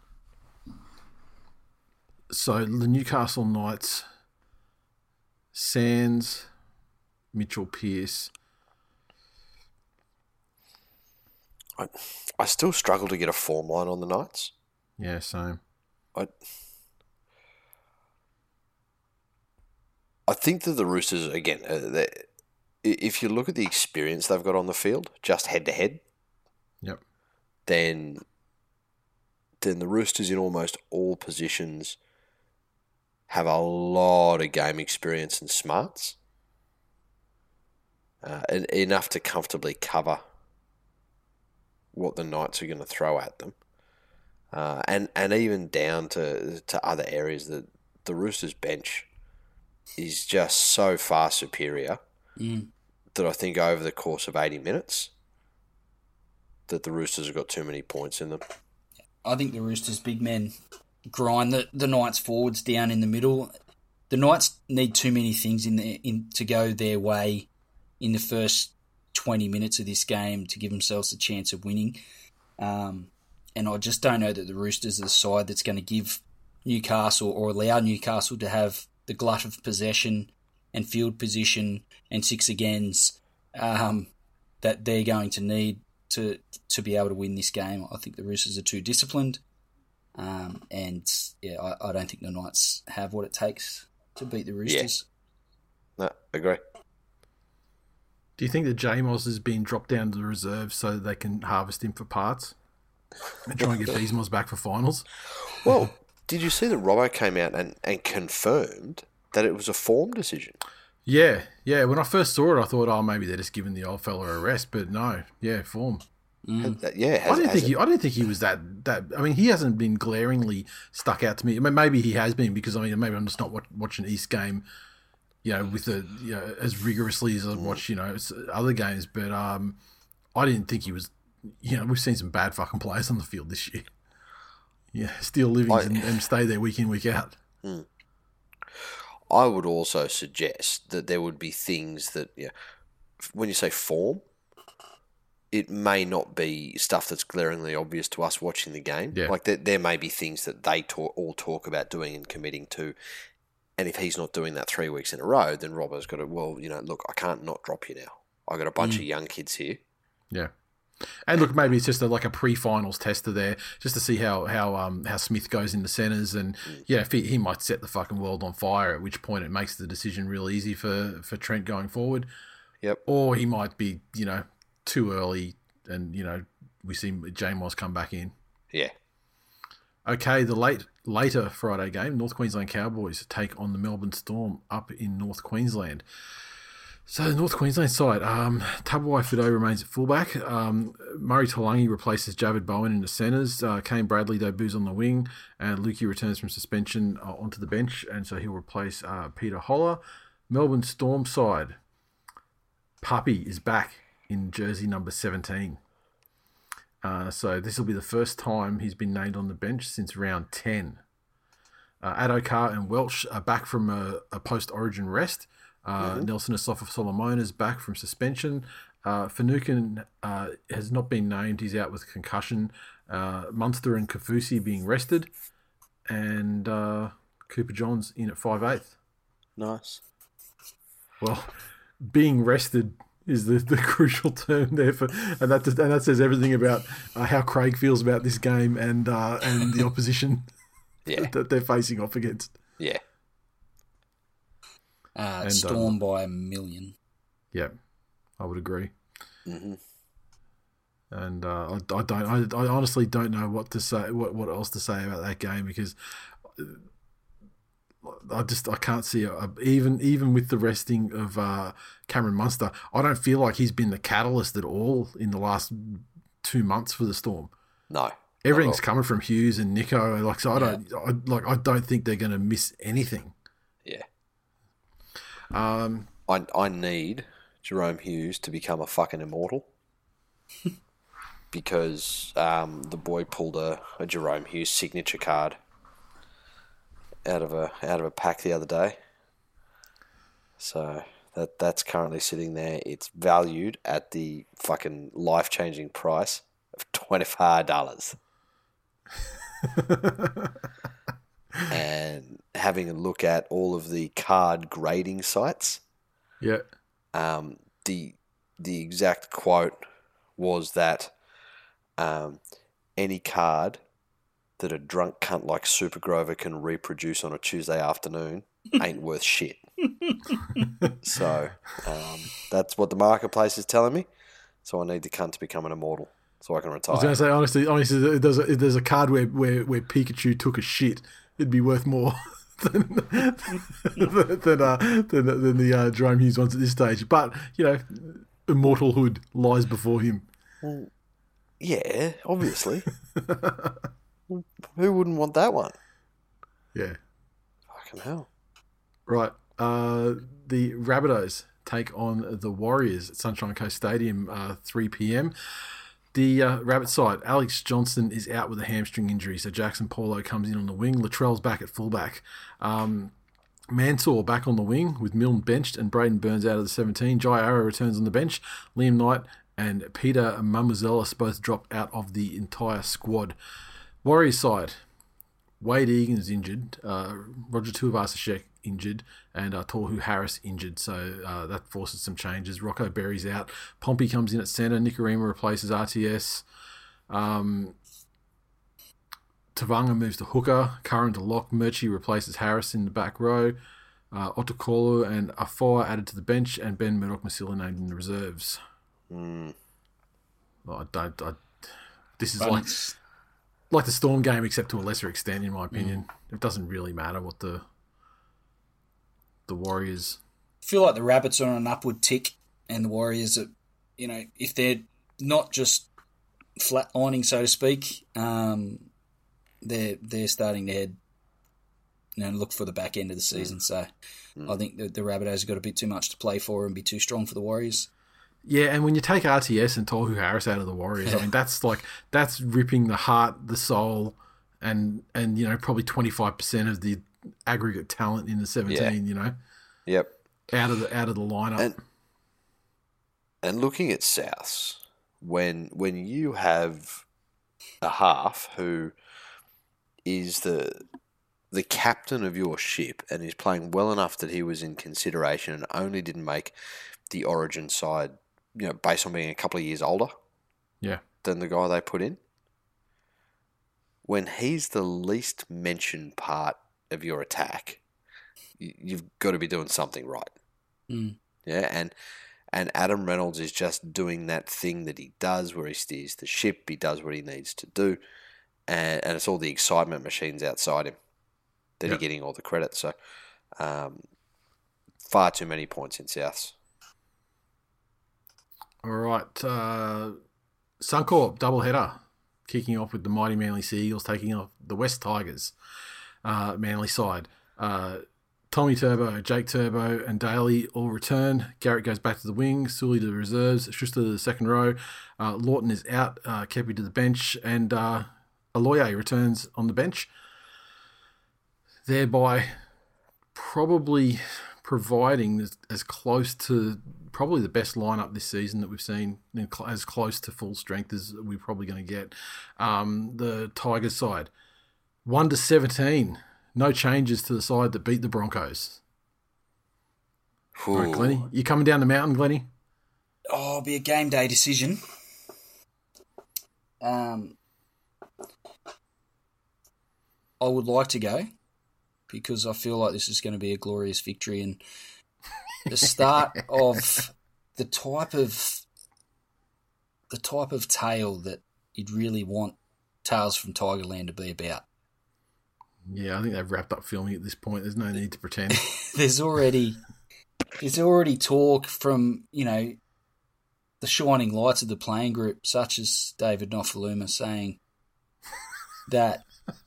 So the Newcastle Knights, Sands, Mitchell Pearce. I, I still struggle to get a form line on the Knights. Yeah, same. I I think that the Roosters, again, uh, if you look at the experience they've got on the field, just head to head, yep, then then the Roosters in almost all positions have a lot of game experience and smarts, uh, and enough to comfortably cover what the Knights are going to throw at them, uh, and and even down to to other areas. That the Roosters bench is just so far superior mm. that I think over the course of eighty minutes that the Roosters have got too many points in them. I think the Roosters' big men grind the, the Knights forwards down in the middle. The Knights need too many things in the, in to go their way in the first twenty minutes of this game to give themselves a chance of winning. Um, and I just don't know that the Roosters are the side that's going to give Newcastle or allow Newcastle to have the glut of possession and field position and six agains um, that they're going to need to to be able to win this game. I think the Roosters are too disciplined. Um, and yeah, I, I don't think the Knights have what it takes to beat the Roosters. Yeah. No, agree. Do you think that J-Moz has been dropped down to the reserve so that they can harvest him for parts and try and get Beesmos back for finals? Well, did you see that Robbo came out and, and confirmed that it was a form decision? Yeah, yeah. When I first saw it, I thought, oh, maybe they're just giving the old fella a rest, but no, yeah, form. Mm. That, yeah, has, I didn't think it? he. I didn't think he was that. That I mean, he hasn't been glaringly stuck out to me. I mean, maybe he has been because I mean, maybe I'm just not watching East game, you know, with the you know as rigorously as I watch you know other games. But um, I didn't think he was. You know, we've seen some bad fucking players on the field this year. Yeah, steal livings I, and, and stay there week in week out. Hmm. I would also suggest that there would be things that, yeah, when you say form, it may not be stuff that's glaringly obvious to us watching the game. Yeah. Like there, there may be things that they talk, all talk about doing and committing to, and if he's not doing that three weeks in a row, then Robbo's got to, well, you know, look, I can't not drop you now. I got a bunch mm. of young kids here. Yeah. And look, maybe it's just a, like a pre-finals tester there, just to see how how um how Smith goes in the centres, and yeah, if he, he might set the fucking world on fire. At which point, it makes the decision real easy for for Trent going forward. Yep. Or he might be, you know, too early, and you know we see Jamos come back in. Yeah. Okay, the late later Friday game, North Queensland Cowboys take on the Melbourne Storm up in North Queensland. So the North Queensland side, um, Tabuai Fido remains at fullback. Um, Murray Talangi replaces Javid Bowen in the centres. Uh, Kane Bradley debuts on the wing, and Lukey returns from suspension uh, onto the bench, and so he'll replace uh, Peter Holler. Melbourne Storm side, Puppy is back in jersey number seventeen. Uh, so this will be the first time he's been named on the bench since round ten. Uh, Adokar and Welch are back from a, a post-origin rest. Uh, mm-hmm. Nelson Asafa Solomon is back from suspension. Uh, Finucane uh, has not been named. He's out with concussion. Uh, Munster and Kafusi being rested. And uh, Cooper Johns in at five eighth. Nice. Well, being rested is the, the crucial term there, for, and that and that says everything about uh, how Craig feels about this game and uh, and the opposition yeah. that they're facing off against. Yeah. Uh, And, Storm um, by a million. Yeah, I would agree. Mm-hmm. And uh, I, I don't. I, I honestly don't know what to say. What, what else to say about that game, because I just I can't see a, even even with the resting of uh, Cameron Munster, I don't feel like he's been the catalyst at all in the last two months for the Storm. No. Everything's coming from Hughes and Nico. Like so, I don't I, like. I don't think they're going to miss anything. Yeah. Um, I I need Jerome Hughes to become a fucking immortal. Because um, the boy pulled a, a Jerome Hughes signature card out of a out of a pack the other day. So that that's currently sitting there. It's valued at the fucking life changing price of twenty-five dollars. And having a look at all of the card grading sites, yeah, um, the the exact quote was that um, any card that a drunk cunt like Super Grover can reproduce on a Tuesday afternoon ain't worth shit. So um, that's what the marketplace is telling me. So I need the cunt to become an immortal so I can retire. I was going to say, honestly, honestly, if there's a, if there's a card where, where, where Pikachu took a shit, it'd be worth more than than, uh, than, than the uh, Jerome Hughes ones at this stage. But, you know, immortalhood lies before him. Well, yeah, obviously. Who wouldn't want that one? Yeah. Fucking hell. Right. Uh, the Rabbitohs take on the Warriors at Sunshine Coast Stadium, uh, three p.m. The uh, Rabbit side, Alex Johnson is out with a hamstring injury, so Jackson Paulo comes in on the wing. Latrell's back at fullback. Um, Mansour back on the wing with Milne benched and Braden Burns out of the seventeen. Jai Arrow returns on the bench. Liam Knight and Peter Mamuzelis both drop out of the entire squad. Warriors side, Wade Egan's injured, uh, Roger Tuivasa-Sheck injured, and uh, Tohu Harris injured, so uh, that forces some changes. Rocco Berry's out. Pompey comes in at centre. Nicarima replaces R T S. Um, Tavanga moves to hooker. Curran to lock. Murchie replaces Harris in the back row. Uh, Otokolo and Afoa added to the bench, and Ben Murdoch-Masila named in the reserves. Mm. Well, I don't... I, this is But like... it's- Like the Storm game, except to a lesser extent, in my opinion. Mm. It doesn't really matter what the the Warriors. I feel like the Rabbits are on an upward tick, and the Warriors are, you know, if they're not just flatlining, so to speak, um, they're they're starting to head, you know, look for the back end of the season. Mm. So mm. I think the, the Rabbitohs have got a bit too much to play for and be too strong for the Warriors. Yeah, and when you take R T S and Tohu Harris out of the Warriors, I mean, that's like, that's ripping the heart, the soul, and, and you know, probably twenty-five percent of the aggregate talent in the seventeen, Yeah. you know? Yep. Out of the out of the lineup. And, and looking at Souths, when when you have a half who is the the captain of your ship and is playing well enough that he was in consideration and only didn't make the Origin side, you know, based on being a couple of years older, Yeah. than the guy they put in. When he's the least mentioned part of your attack, you- you've got to be doing something right. Mm. Yeah, and and Adam Reynolds is just doing that thing that he does where he steers the ship, he does what he needs to do, and, and it's all the excitement machines outside him that Yep. are getting all the credit. So, um, far too many points in Souths. All right. Uh, Suncorp doubleheader, kicking off with the mighty Manly Sea Eagles taking off the West Tigers, uh, Manly side. Uh, Tommy Turbo, Jake Turbo, and Daly all return. Garrett goes back to the wing. Sully to the reserves. Schuster to the second row. Uh, Lawton is out. Uh, Kepi to the bench. And uh, Aloye returns on the bench. Thereby probably providing as, as close to probably the best lineup this season that we've seen, and cl- as close to full strength as we're probably going to get. Um, the Tigers side, one to seventeen. No changes to the side that beat the Broncos. All right, Glennie, you coming down the mountain, Glennie? Oh, it'll be a game day decision. Um, I would like to go because I feel like this is going to be a glorious victory and the start of the type of the type of tale that you'd really want Tales from Tigerland to be about. Yeah, I think they've wrapped up filming at this point. There's no need to pretend. There's already there's already talk from, you know, the shining lights of the playing group, such as David Nofaluma, saying that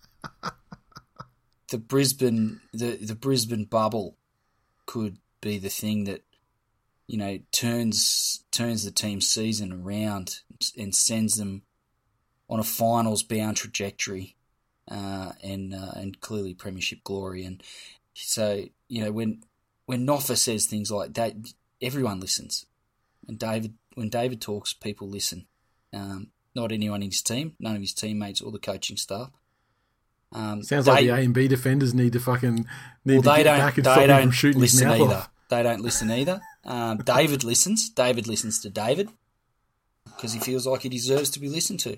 the Brisbane the, the Brisbane bubble could be the thing that, you know, turns turns the team's season around and sends them on a finals bound trajectory. Uh, and uh, and clearly premiership glory, and so, you know, when when Noffa says things like that, everyone listens. And David, when David talks, people listen. Um, not anyone in his team, none of his teammates or the coaching staff. Um, Sounds they, like the A and B defenders need to fucking need well, to they get don't back and they stop him don't from shooting his listen mouth either. off. They don't listen either. Um, David listens. David listens to David because he feels like he deserves to be listened to.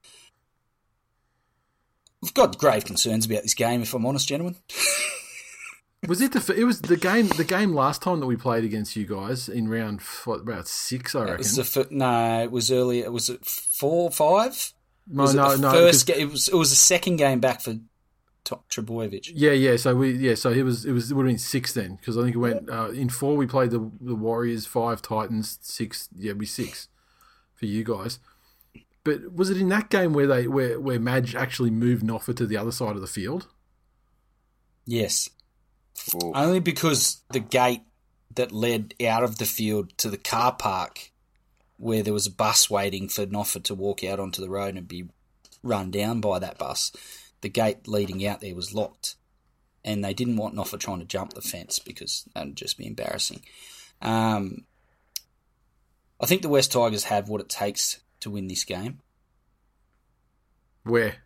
I've got grave concerns about this game, if I'm honest, gentlemen. Was it the it was the game the game last time that we played against you guys in round what, about six, I reckon. It was the fir- no, it was earlier. Was it four, five? No, was no, it the no. First, 'cause- ga- it was it was the second game back for T- Trebojevic. Yeah, yeah. So we, yeah. So it was, it was, it would have been six then, because I think it went uh, in four. We played the the Warriors, five Titans, six. Yeah, we six for you guys. But was it in that game where they where where Madge actually moved Noffa to the other side of the field? Yes, Ooh. only because the gate that led out of the field to the car park, where there was a bus waiting for Noffa to walk out onto the road and be run down by that bus, the gate leading out there was locked, and they didn't want Noffa trying to jump the fence because that would just be embarrassing. Um, I think the West Tigers have what it takes to win this game. Where?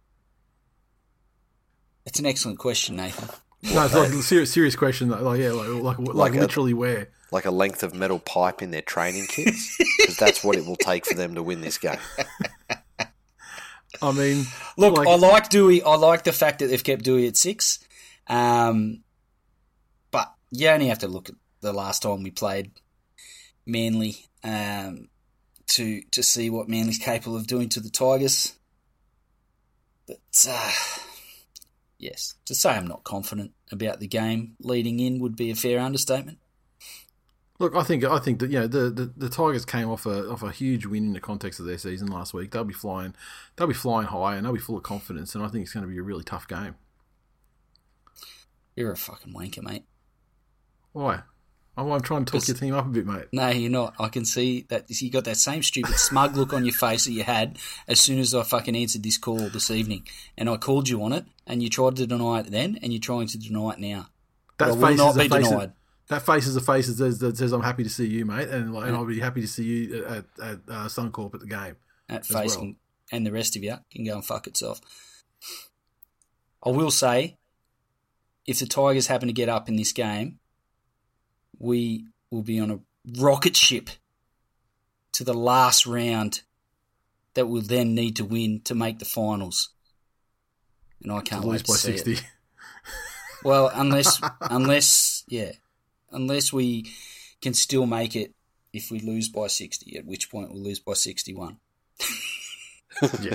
It's an excellent question, Nathan. No, it's like a serious, serious question. Like, like yeah, like like, like, Like a- literally where? Like a length of metal pipe in their training kits, because that's what it will take for them to win this game. I mean, Look, like, I like Dewey. I like the fact that they've kept Dewey at six. Um, but you only have to look at the last time we played Manly um, to to see what Manly's capable of doing to the Tigers. But uh, yes, to say I'm not confident about the game leading in would be a fair understatement. Look, I think I think that you know the, the, the Tigers came off a off a huge win in the context of their season last week. They'll be flying, they'll be flying high, and they'll be full of confidence. And I think it's going to be a really tough game. You're a fucking wanker, mate. Why? I'm, I'm trying to talk your team up a bit, mate. No, you're not. I can see that you got that same stupid smug look on your face that you had as soon as I fucking answered this call this evening. And I called you on it, and you tried to deny it then, and you're trying to deny it now. That But I will face not is a be face denied. Of, that face is a face that says, that says I'm happy to see you, mate, and, like, and I'll be happy to see you at, at uh, Suncorp at the game. That as face well. can, and the rest of you can go and fuck itself. I will say, if the Tigers happen to get up in this game, we will be on a rocket ship to the last round that will then need to win to make the finals. And I can't To lose wait by to see sixty. it. Well, unless, unless, yeah, unless we can still make it if we lose by sixty, at which point we'll lose by sixty-one. Yeah.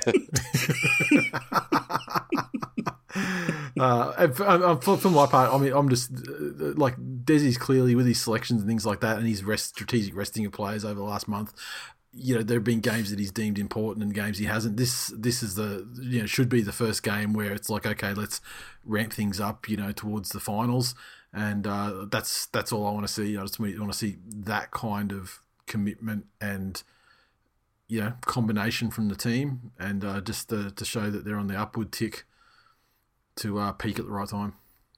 uh, and for, um, for, for my part, I mean, I'm just uh, like Desi's clearly with his selections and things like that, and his rest, strategic resting of players over the last month. You know, there have been games that he's deemed important and games he hasn't. This this is the you know should be the first game where it's like, okay, let's ramp things up, you know, towards the finals, and uh, that's that's all I want to see. I just want to see that kind of commitment and you know combination from the team, and uh, just to, to show that they're on the upward tick to uh, peak at the right time.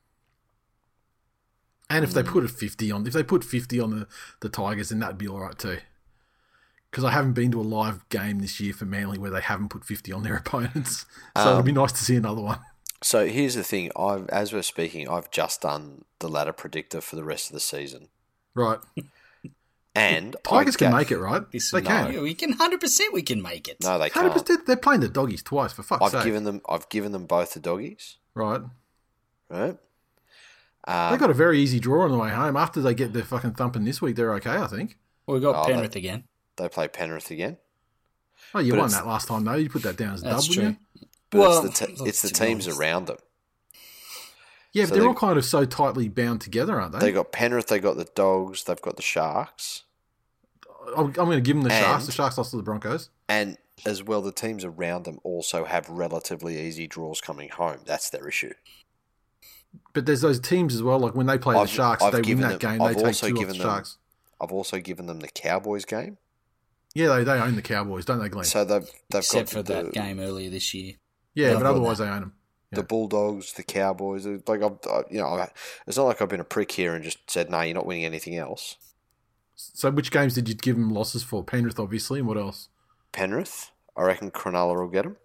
And if they put a fifty on, if they put fifty on the, the Tigers, then that'd be all right too. Because I haven't been to a live game this year for Manly where they haven't put fifty on their opponents. So um, it'd be nice to see another one. So here's the thing. I've, as we're speaking, I've just done the ladder predictor for the rest of the season. Right. And Tigers I can ga- make it, right? This They no, can. yeah, we can one hundred percent we can make it. No, they one hundred can't. percent They're playing the doggies twice, for fuck's I've sake. given them. I've given them both the doggies. Right. Right. Um, They got a very easy draw on the way home. After they get their fucking thumping this week, they're okay, I think. Well, we got Oh, Penrith they- again. They play Penrith again. Oh, you But won it's- that last time, though. You put that down as a That's dub, true. wouldn't you? But Well, it's the, te- look, it's the to be teams honest. around them. Yeah, So but they're they- all kind of so tightly bound together, aren't they? They got Penrith. They got the Dogs. They've got the Sharks. I'm, I'm going to give them the Sharks. And- The Sharks lost to the Broncos. And as well, the teams around them also have relatively easy draws coming home. That's their issue. But there's those teams as well, like when they play I've- the Sharks, I've they win given that them- game, I've they take also two off given the them- Sharks. I've also given them the Cowboys game. Yeah, they, they own the Cowboys, don't they, Glenn? So they've they've Except got for the, that game earlier this year. yeah, they've but got otherwise that. they own them. the Bulldogs, the Cowboys. Like I've, I, you know, I, it's not like I've been a prick here and just said, "No, you're not winning anything else." So which games did you give them losses for? Penrith, obviously, and what else? Penrith, I reckon Cronulla will get them,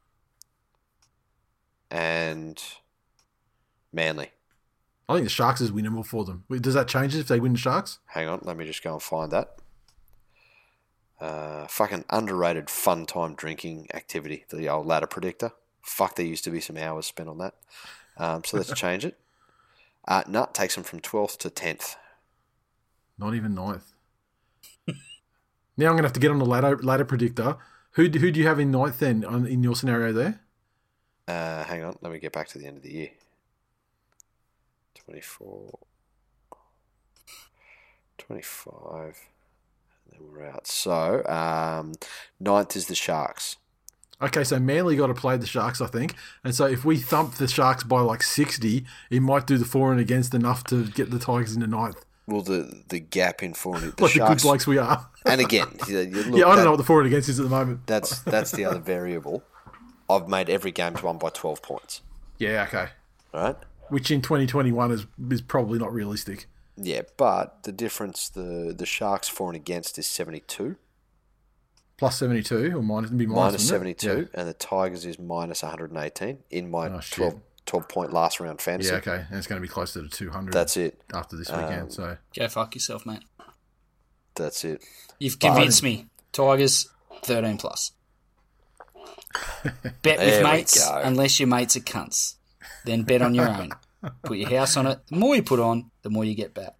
and Manly. I think the Sharks is winnable for them. Does that change it if they win the Sharks? Hang on, let me just go and find that. Uh, fucking underrated fun time drinking activity, the old ladder predictor. Fuck, there used to be some hours spent on that. Um, so let's change it. Uh, Nut takes them from twelfth to tenth. Not even ninth. Now I'm going to have to get on the ladder, ladder predictor. Who, do- who do you have in ninth then on, in your scenario there? Uh, hang on, let me get back to the end of the year. twenty-four, twenty-five, and then we're out. So, um, ninth is the Sharks. Okay, so Manly got to play the Sharks, I think. And so if we thump the Sharks by like sixty, it might do the for and against enough to get the Tigers into ninth. Well, the the gap in for the Like the good Sharks, blokes we are. and again, you you look, yeah, I don't that- know what the for and against is at the moment. That's that's the other variable. I've made every game's won by twelve points. Yeah, okay. Right? Which in twenty twenty-one is is probably not realistic. Yeah, but the difference the the Sharks for and against is seventy-two. Plus seventy-two or minus, it'd be minus, Minus wouldn't it? seventy-two, and the Tigers is minus one hundred eighteen in my Oh, shit. twelve, twelve point last round Yeah, fantasy. yeah, okay. And it's going to be closer to two hundred. That's it. After this weekend, Um, so Go fuck yourself, mate. That's it. You've convinced me. Tigers, thirteen plus. Bet with There we mates, go. unless your mates are cunts. Then bet on your own. Put your house on it. The more you put on, the more you get back.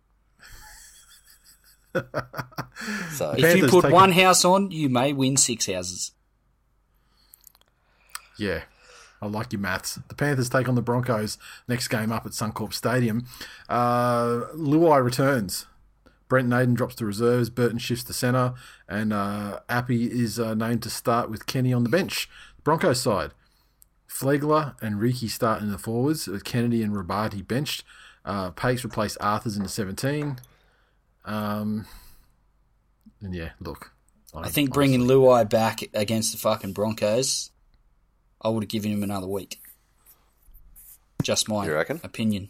So If you Panthers put take one a- house on, you may win six houses. yeah. I like your maths. The Panthers take on the Broncos next game up at Suncorp Stadium. Uh, Luai returns. Brent Naden drops to reserves. Burton shifts to centre. And uh, Appy is uh, named to start with Kenny on the bench. Broncos side. Flegler and Riki start in the forwards with Kennedy and Rabati benched. Uh, Pace replaced Arthurs in the seventeen. Um, and yeah, look. I think bringing Luai back against the fucking Broncos, I would have given him another week. Just my You reckon? opinion.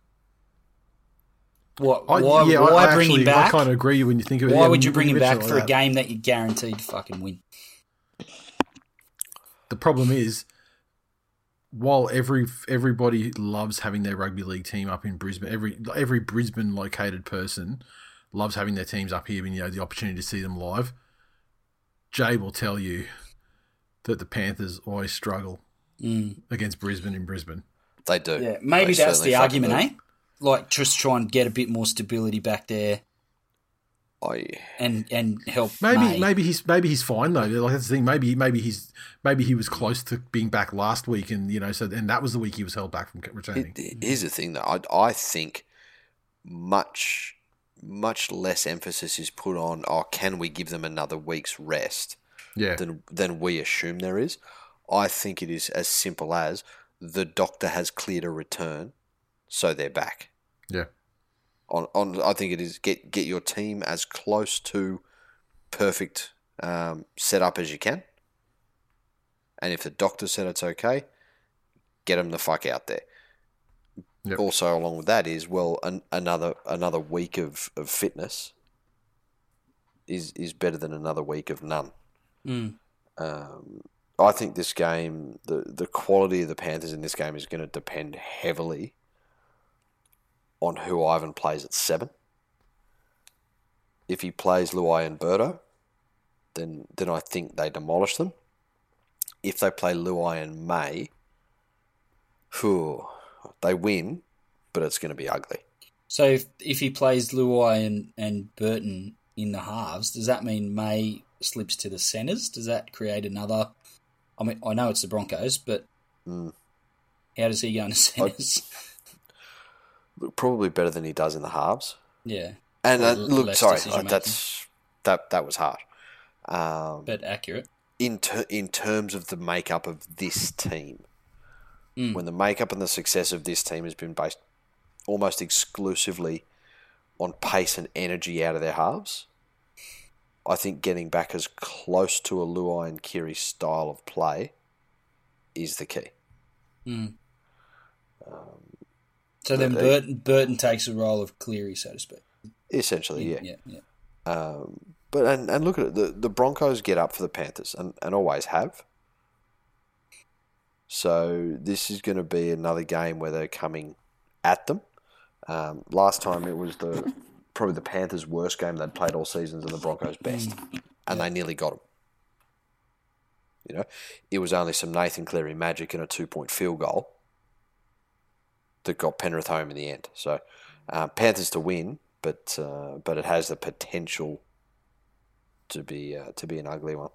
What? I, Why, yeah, why I, I bring actually, him back? I kind of agree when you think of it. Why yeah, would when you bring when him back mention it for a like that. game that you're guaranteed to fucking win? The problem is, while every everybody loves having their rugby league team up in Brisbane, every every Brisbane located person loves having their teams up here when you know the opportunity to see them live. Jay will tell you that the Panthers always struggle Mm. against Brisbane in Brisbane. They do. Yeah, maybe They that's certainly the fucking argument, do. eh? Like, just try and get a bit more stability back there I, and, and help Maybe May. maybe he's maybe he's fine though. Like that's the thing. Maybe maybe he's maybe he was close to being back last week, and you know, so and that was the week he was held back from returning. It- here's the thing, though. I, I think much, much less emphasis is put on, oh, can we give them another week's rest yeah, than, than we assume there is. I think it is as simple as the doctor has cleared a return, so they're back. yeah, On, on, I think it is get, get your team as close to perfect um, setup as you can. And if the doctor said it's okay, get them the fuck out there. Yep. Also, along with that is well, an, another another week of, of fitness is is better than another week of none. Mm. Um, I think this game, the the quality of the Panthers in this game is going to depend heavily on who Ivan plays at seven. If he plays Luai and Berto, then then I think they demolish them. If they play Luai and May, whew, they win, but it's going to be ugly. So if, if he plays Luai and, and Burton in the halves, does that mean May slips to the centres? Does that create another... I mean, I know it's the Broncos, but Mm. how does he go into centres? Look, probably better than he does in the halves. Yeah. And uh, L- look, less sorry, decision uh, that's that that was hard. Um, But accurate. in ter- in terms of the makeup of this team, Mm. when the makeup and the success of this team has been based almost exclusively on pace and energy out of their halves, I think getting back as close to a Luai and Kiri style of play is the key. Mm. So then but, uh, Burton, Burton takes the role of Cleary, so to speak. Essentially, yeah. Yeah, yeah. Um, but and, and look at it, the, the Broncos get up for the Panthers and, and always have. So this is going to be another game where they're coming at them. Um, last time it was the probably the Panthers' worst game they'd played all seasons and the Broncos' best, and they nearly got them. You know, it was only some Nathan Cleary magic and a two-point field goal that got Penrith home in the end. So uh, Panthers to win, but uh, but it has the potential to be uh, to be an ugly one.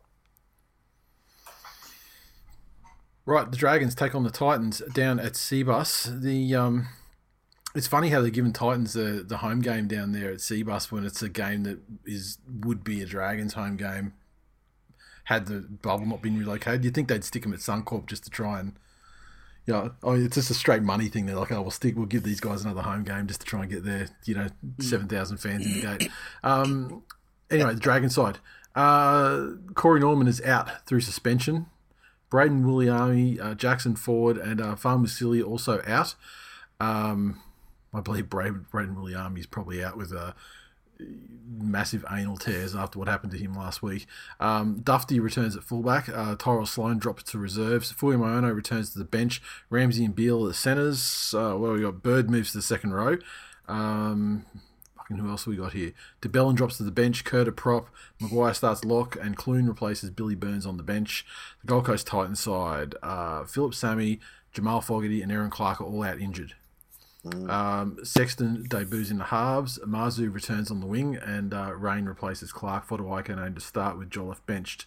Right, the Dragons take on the Titans down at Seabus. The um, it's funny how they're giving Titans the, the home game down there at Seabus when it's a game that is would be a Dragons home game. Had the bubble not been relocated, you'd think they'd stick them at Suncorp just to try and, you know, oh, it's just a straight money thing. They're like, oh, we'll stick, we'll give these guys another home game just to try and get their, you know, seven thousand fans in the gate. Um, anyway, the Dragon side, uh, Corey Norman is out through suspension. Braden Williami, uh, Jackson Ford, and uh, Farmusili also out. Um, I believe Braden, Braden Williami is probably out with uh, massive anal tears after what happened to him last week. Um, Dufty returns at fullback. Uh, Tyrell Sloan drops to reserves. Fuimaono returns to the bench. Ramsey and Beale are the centres. Uh, what have we got? Bird moves to the second row. Um, fucking who else have we got here? DeBellin drops to the bench. Curta prop. Maguire starts lock, and Clune replaces Billy Burns on the bench. The Gold Coast Titans side, uh, Philip Sammy, Jamal Fogarty, and Aaron Clark are all out injured. Mm. Um, Sexton debuts in the halves. Mazu returns on the wing, and uh, Rain replaces Clark. Fodawaikone to start with Jolliffe benched.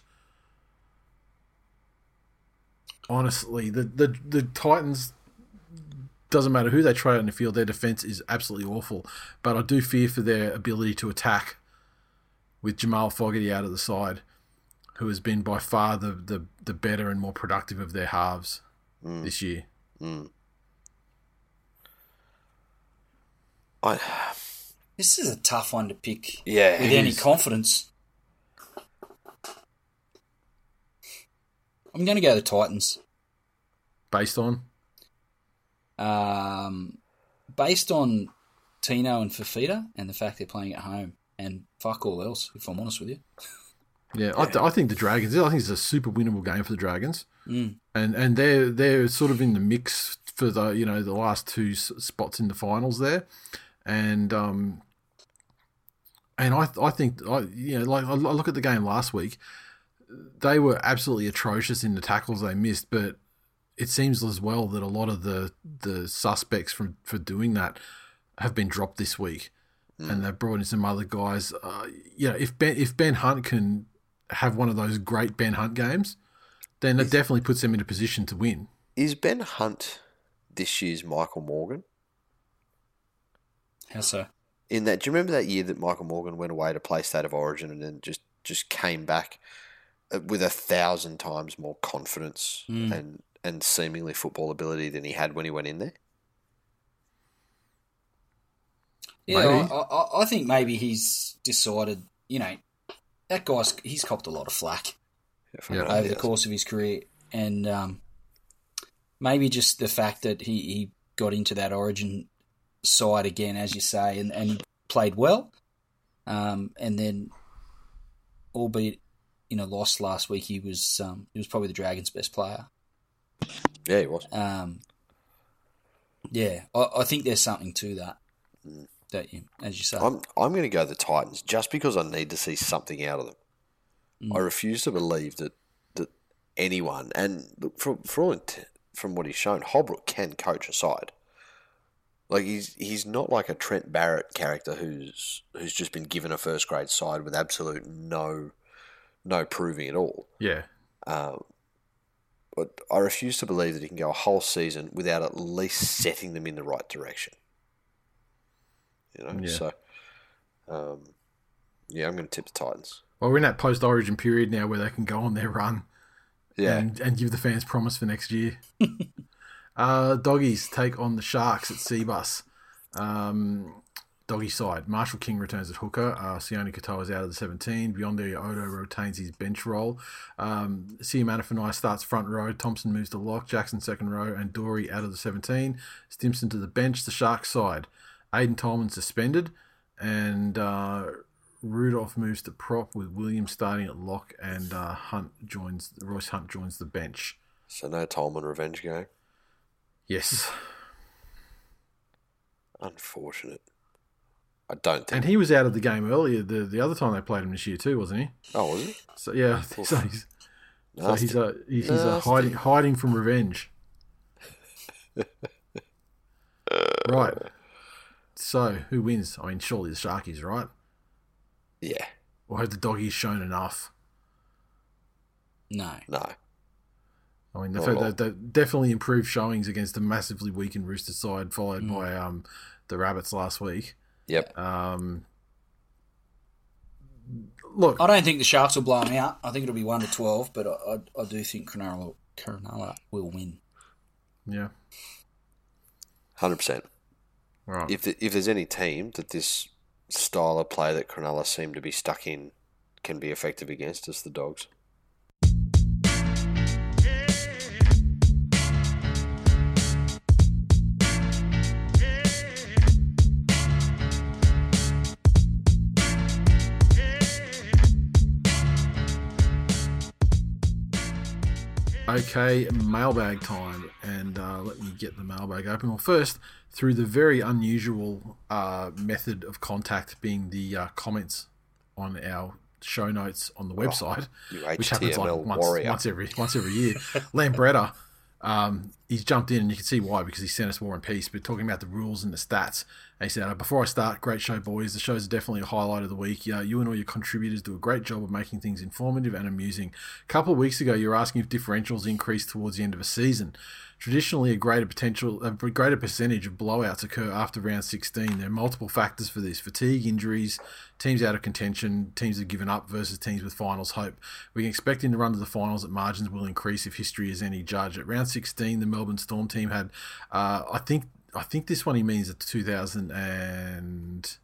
Honestly, the, the the Titans, doesn't matter who they try out in the field, their defence is absolutely awful. But I do fear for their ability to attack with Jamal Fogarty out of the side, who has been by far the, the, the better and more productive of their halves mm. this year. Mm. I, this is a tough one to pick yeah, with any is. confidence. I'm going to go the Titans. Based on? Um, based on Tino and Fafita and the fact they're playing at home and fuck all else, if I'm honest with you. Yeah, I, th- I think the Dragons, I think it's a super winnable game for the Dragons. Mm. And and they're, they're sort of in the mix for the, you know, the last two spots in the finals there. And um, and I I think I you know like I look at the game last week, they were absolutely atrocious in the tackles they missed, but it seems as well that a lot of the, the suspects for, for doing that have been dropped this week, mm. and they've brought in some other guys. Uh, you know, if Ben if Ben Hunt can have one of those great Ben Hunt games, then it definitely puts them in a position to win. Is Ben Hunt this year's Michael Morgan? How so? In that, do you remember that year that Michael Morgan went away to play State of Origin and then just, just came back with a thousand times more confidence mm. and, and seemingly football ability than he had when he went in there? Yeah, I, I, I think maybe he's decided, you know, that guy's, he's copped a lot of flack yeah, over the course of his career. And um, maybe just the fact that he, he got into that Origin side again, as you say, and, and he played well. Um, and then, albeit in a loss last week, he was um, he was probably the Dragons' best player. Yeah, he was. Um, yeah, I, I think there's something to that. Mm. That you, as you say, I'm I'm going to go the Titans just because I need to see something out of them. Mm. I refuse to believe that that anyone, and look, for for all int- from what he's shown, Holbrook can coach a side. Like he's he's not like a Trent Barrett character who's who's just been given a first grade side with absolute no no proving at all. Yeah. Um, but I refuse to believe that he can go a whole season without at least setting them in the right direction. You know, yeah. so um, yeah, I'm going to tip the Titans. Well, we're in that post-Origin period now where they can go on their run, yeah, and, and give the fans promise for next year. uh, Doggies take on the Sharks at Seabus. Um, doggy side, Marshall King returns at hooker. Uh, Sione Katoa is out of the seventeen. Beyonde Odo retains his bench role. Um, Sia Manafanai starts front row. Thompson moves to lock. Jackson second row, and Dory out of the seventeen. Stimson to the bench. The Sharks side. Aiden Tolman suspended, and uh, Rudolph moves to prop with Williams starting at lock, and uh, Hunt joins Royce Hunt joins the bench. So no Tolman revenge game? Yes. Unfortunate. I don't think. And he was out of the game earlier. The the other time they played him this year too, wasn't he? Oh, was he? So yeah, so he's so he's a he's a hiding hiding from revenge. Right. So, who wins? I mean, surely the Sharkies, right? Yeah. Or have the Doggies shown enough? No. No. I mean, they've, they've, they've definitely improved showings against a massively weakened Rooster side, followed mm. by um, the Rabbits last week. Yep. Um, look, I don't think the Sharks will blow them out. I think it'll be one to twelve, but I, I, I do think Cronulla, Cronulla will win. Yeah. one hundred percent. Right. If the, if there's any team that this style of play that Cronulla seem to be stuck in can be effective against, it's the Dogs. Okay, mailbag time, and uh, let me get the mailbag open. Well, first, through the very unusual uh, method of contact being the uh, comments on our show notes on the website, oh, which happens like once, once every once every year. Lambretta, um, he's jumped in, and you can see why, because he sent us War and Peace, but talking about the rules and the stats. And he said, uh, before I start, great show, boys. The show's definitely a highlight of the week. Uh, you and all your contributors do a great job of making things informative and amusing. A couple of weeks ago, you were asking if differentials increase towards the end of a season. Traditionally, a greater potential, a greater percentage of blowouts occur after round sixteen. There are multiple factors for this: fatigue, injuries, teams out of contention, teams that have given up versus teams with finals hope. We can expect in the run to the finals that margins will increase if history is any judge. At round sixteen, the Melbourne Storm team had, uh, I think, I think this one he means at two thousand and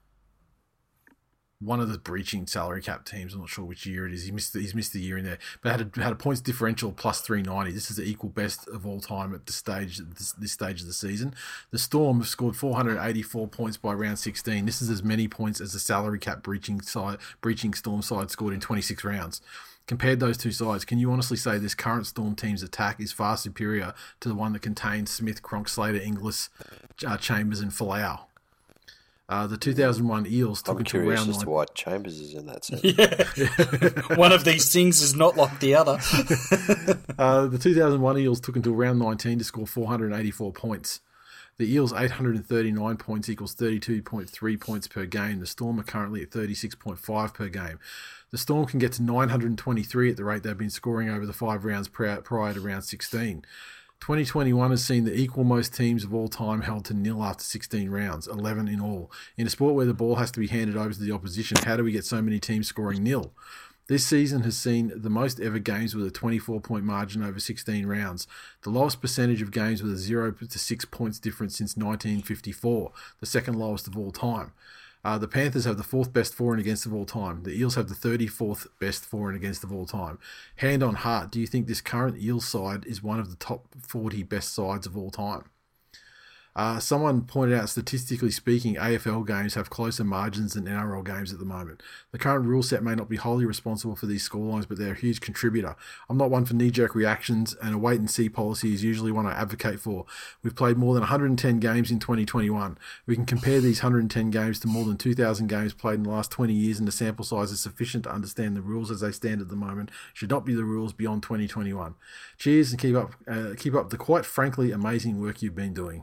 one of the breaching salary cap teams. I'm not sure which year it is. He missed the, he's missed the year in there, but had a, had a points differential plus three ninety. This is the equal best of all time at this stage, this, this stage of the season. The Storm have scored four hundred eighty-four points by round sixteen. This is as many points as the salary cap breaching side, breaching Storm side scored in twenty-six rounds. Compared those two sides, can you honestly say this current Storm team's attack is far superior to the one that contains Smith, Cronk, Slater, Inglis, uh, Chambers, and Folau? Uh, the two thousand one Eels took I'm until curious round as nine. to why Chambers is in that sense. Yeah. One of these things is not like the other. Uh, the two thousand one Eels took until round nineteen to score four hundred eighty-four points. The Eels' eight hundred thirty-nine points equals thirty-two point three points per game. The Storm are currently at thirty-six point five per game. The Storm can get to nine hundred twenty-three at the rate they've been scoring over the five rounds prior to round sixteen. twenty twenty-one has seen the equal most teams of all time held to nil after sixteen rounds, eleven in all. In a sport where the ball has to be handed over to the opposition, how do we get so many teams scoring nil? This season has seen the most ever games with a twenty-four point margin over sixteen rounds, the lowest percentage of games with a zero to six points difference since nineteen fifty-four, the second lowest of all time. Uh, the Panthers have the fourth best for and against of all time. The Eels have the thirty-fourth best for and against of all time. Hand on heart, do you think this current Eels side is one of the top forty best sides of all time? Uh, someone pointed out, statistically speaking, A F L games have closer margins than N R L games at the moment. The current rule set may not be wholly responsible for these scorelines, but they're a huge contributor. I'm not one for knee-jerk reactions, and a wait-and-see policy is usually one I advocate for. We've played more than one hundred ten games in twenty twenty-one. We can compare these one hundred ten games to more than two thousand games played in the last twenty years, and the sample size is sufficient to understand the rules as they stand at the moment should not be the rules beyond twenty twenty-one. Cheers, and keep up, uh, keep up the quite frankly amazing work you've been doing.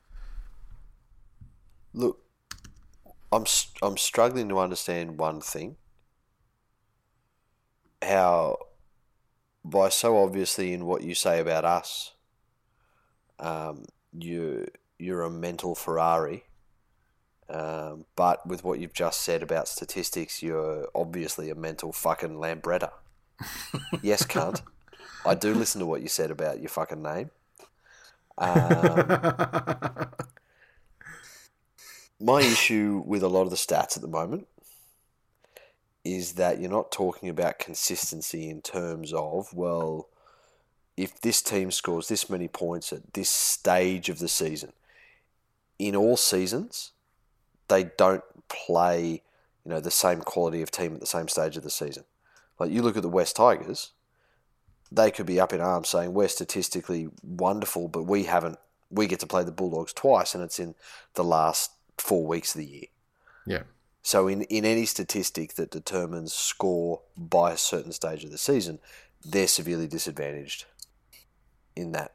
Look, I'm I'm struggling to understand one thing. How, by so obviously in what you say about us, um, you you're a mental Ferrari, um, but with what you've just said about statistics, you're obviously a mental fucking Lambretta. Yes, cunt. I do listen to what you said about your fucking name. Um, My issue with a lot of the stats at the moment is that you're not talking about consistency in terms of, well, if this team scores this many points at this stage of the season. In all seasons, they don't play, you know, the same quality of team at the same stage of the season. Like, you look at the West Tigers, they could be up in arms saying we're statistically wonderful, but we haven't, we get to play the Bulldogs twice, and it's in the last four weeks of the year. Yeah. So in, in any statistic that determines score by a certain stage of the season, they're severely disadvantaged in that.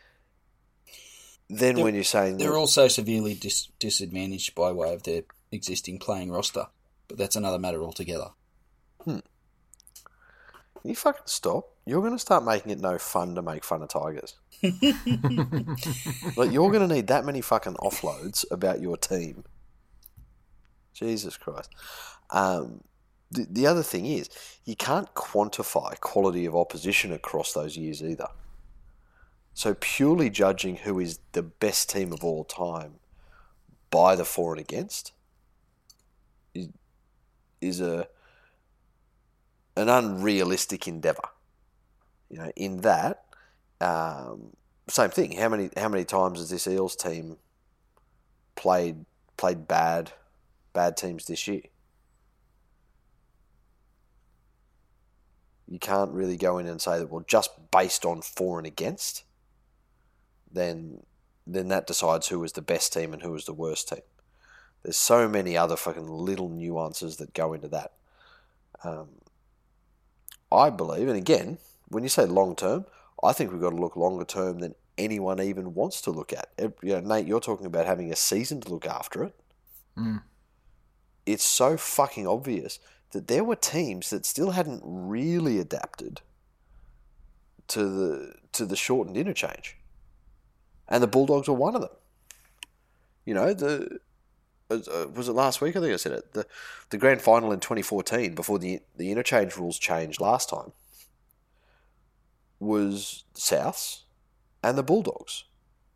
Then they're, when you're saying... They're that, also severely dis- disadvantaged by way of their existing playing roster, but that's another matter altogether. Hmm. Can you fucking stop? You're going to start making it no fun to make fun of Tigers. Like, you're going to need that many fucking offloads about your team. Jesus Christ. Um, the, the other thing is, you can't quantify quality of opposition across those years either. So purely judging who is the best team of all time by the for and against is, is a an unrealistic endeavour. You know, in that, um, same thing. How many how many times has this Eels team played played bad bad teams this year? You can't really go in and say that, well, just based on for and against, then then that decides who is the best team and who is the worst team. There's so many other fucking little nuances that go into that. Um, I believe, and again, when you say long term, I think we've got to look longer term than anyone even wants to look at. You know, Nate, you're talking about having a season to look after it. Mm. It's so fucking obvious that there were teams that still hadn't really adapted to the to the shortened interchange, and the Bulldogs were one of them. You know, the uh, was it last week? I think I said it. The the grand final in twenty fourteen, before the the interchange rules changed last time, was Souths and the Bulldogs,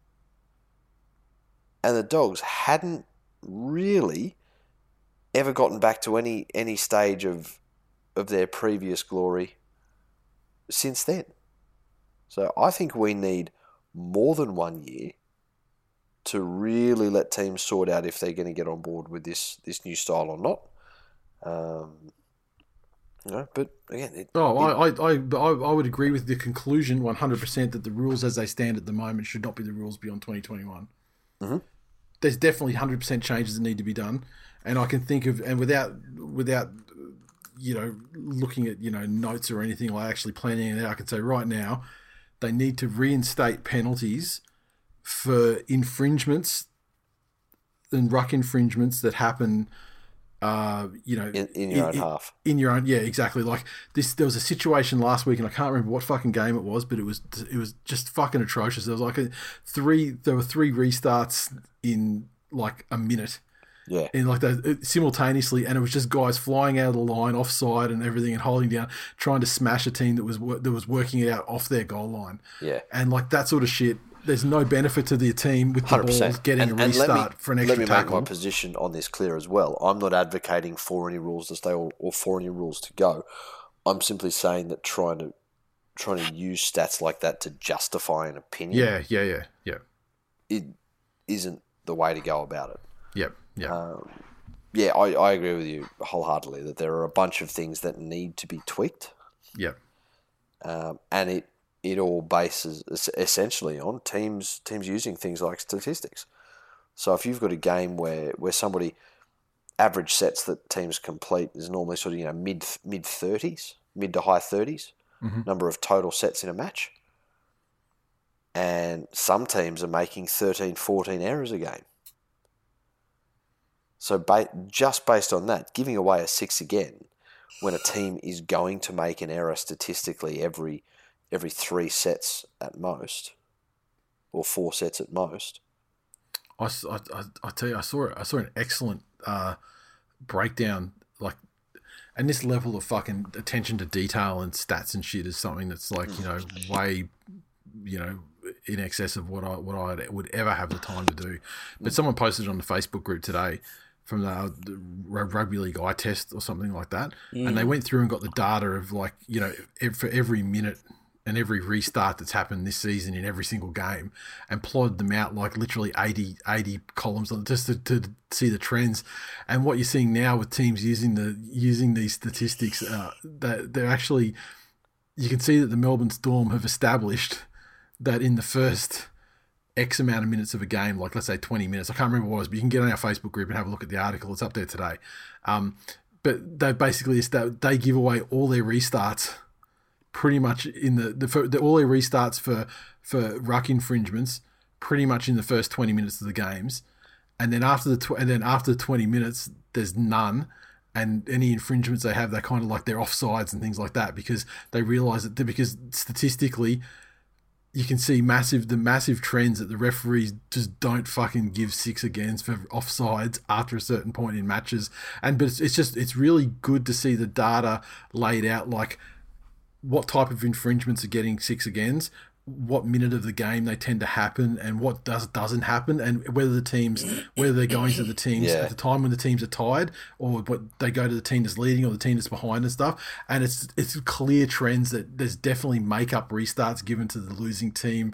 and the Dogs hadn't really ever gotten back to any any stage of of their previous glory since then. So I think we need more than one year to really let teams sort out if they're going to get on board with this this new style or not. Um, you know, but again, it, oh, it, I, I, I, I would agree with the conclusion one hundred percent that the rules as they stand at the moment should not be the rules beyond twenty twenty-one. Mm-hmm. there's definitely one hundred percent changes that need to be done, and I can think of and without without you know looking at you know notes or anything like actually planning it out, I can say right now they need to reinstate penalties for infringements and ruck infringements that happen. Uh, you know, in, in your in, own in, half. In your own, yeah, exactly. Like this, there was a situation last week, and I can't remember what fucking game it was, but it was it was just fucking atrocious. There was like a three, there were three restarts in like a minute, yeah, in like that simultaneously, and it was just guys flying out of the line, offside, and everything, and holding down, trying to smash a team that was that was working it out off their goal line, yeah, and like that sort of shit. There's no benefit to the team with the one hundred percent. ball getting and, a and restart let me, for an extra Let me tackle. make my position on this clear as well. I'm not advocating for any rules to stay or, or for any rules to go. I'm simply saying that trying to trying to use stats like that to justify an opinion, yeah, yeah, yeah, yeah, it isn't the way to go about it. Yep, yeah, um, yeah. I, I agree with you wholeheartedly that there are a bunch of things that need to be tweaked. Yep, um, and it. It all bases essentially on teams teams using things like statistics. So if you've got a game where, where somebody average sets that teams complete is normally sort of you know mid mid thirties, mid to high thirties, mm-hmm. number of total sets in a match, and some teams are making thirteen, fourteen errors a game. So ba- just based on that, giving away a six again when a team is going to make an error statistically every every three sets at most, or four sets at most. I, I, I tell you, I saw I saw an excellent uh, breakdown, like, and this level of fucking attention to detail and stats and shit is something that's like you know way, you know, in excess of what I what I would ever have the time to do. But someone posted on the Facebook group today from the, the rugby league eye test or something like that, mm. and they went through and got the data of like you know for every minute and every restart that's happened this season in every single game, and plotted them out like literally eighty, eighty columns just to, to see the trends. And what you're seeing now with teams using the using these statistics, uh, that they're actually, you can see that the Melbourne Storm have established that in the first X amount of minutes of a game, like let's say twenty minutes, I can't remember what it was, but you can get on our Facebook group and have a look at the article. It's up there today. Um, but they basically they give away all their restarts pretty much in the, the, for, the all their restarts for for ruck infringements pretty much in the first twenty minutes of the games, and then after the tw- and then after the twenty minutes there's none, and any infringements they have, they're kind of like they're offsides and things like that, because they realise that because statistically you can see massive the massive trends that the referees just don't fucking give six agains for offsides after a certain point in matches. And but it's, it's just it's really good to see the data laid out, like what type of infringements are getting six agains, what minute of the game they tend to happen, and what does doesn't happen, and whether the teams whether they're going to the teams yeah. at the time when the teams are tied, or what they go to the team that's leading or the team that's behind and stuff. And it's it's clear trends that there's definitely make-up restarts given to the losing team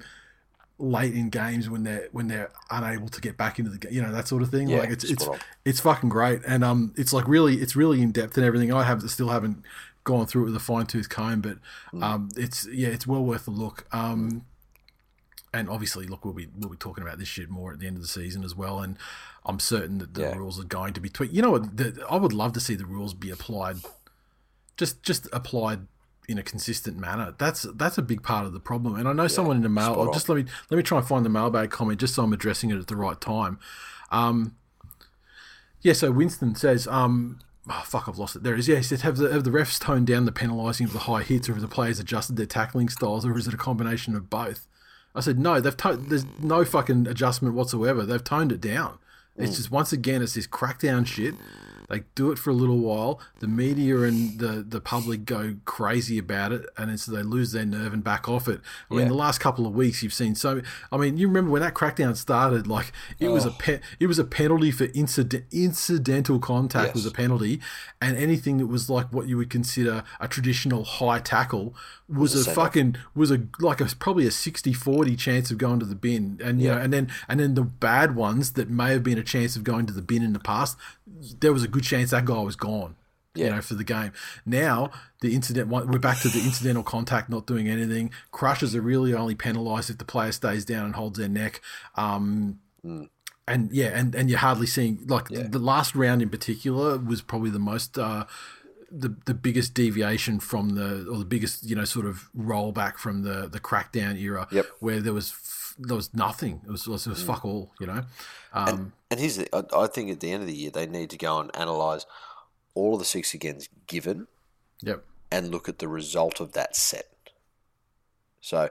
late in games when they're when they're unable to get back into the game, you know, that sort of thing. Yeah, like it's it's it's fucking great, and um it's like really it's really in depth and everything. I have still haven't gone through it with a fine-tooth comb, but um, it's yeah, it's well worth a look. Um, and obviously, look, we'll be we'll be talking about this shit more at the end of the season as well. And I'm certain that the yeah. rules are going to be tweaked. You know what? The, I would love to see the rules be applied, just just applied in a consistent manner. That's that's a big part of the problem. And I know yeah, someone in the mail. Or just let me let me try and find the mailbag comment just so I'm addressing it at the right time. Um, yeah. So Winston says. Um, Oh, fuck, I've lost it. There it is. Yeah, he said, have the, have the refs toned down the penalising of the high hits, or have the players adjusted their tackling styles, or is it a combination of both? I said, no, they've to- there's no fucking adjustment whatsoever. They've toned it down. It's mm. just, once again, it's this crackdown shit. They do it for a little while. The media and the, the public go crazy about it, and then so they lose their nerve and back off it. I yeah. mean, the last couple of weeks you've seen so. I mean, you remember when that crackdown started? Like it oh. was a pe- it was a penalty for incident incidental contact yes. was a penalty, and anything that was like what you would consider a traditional high tackle was, was a, a fucking was a like a probably a sixty forty chance of going to the bin, and you yeah. know, and then and then the bad ones that may have been a chance of going to the bin in the past, there was a good chance that guy was gone, yeah. you know, for the game. Now the incident, we're back to the incidental contact, not doing anything. Crushes are really only penalised if the player stays down and holds their neck. Um, mm. And yeah, and, and you're hardly seeing like Yeah. the, the last round in particular was probably the most uh, the the biggest deviation from the or the biggest you know sort of rollback from the the crackdown era. Yep. Where there was f- there was nothing. It was it was, it was Mm. fuck all. You know. Um, And, and here's the, I, I think at the end of the year they need to go and analyse all of the six agains given yep. and look at the result of that set. So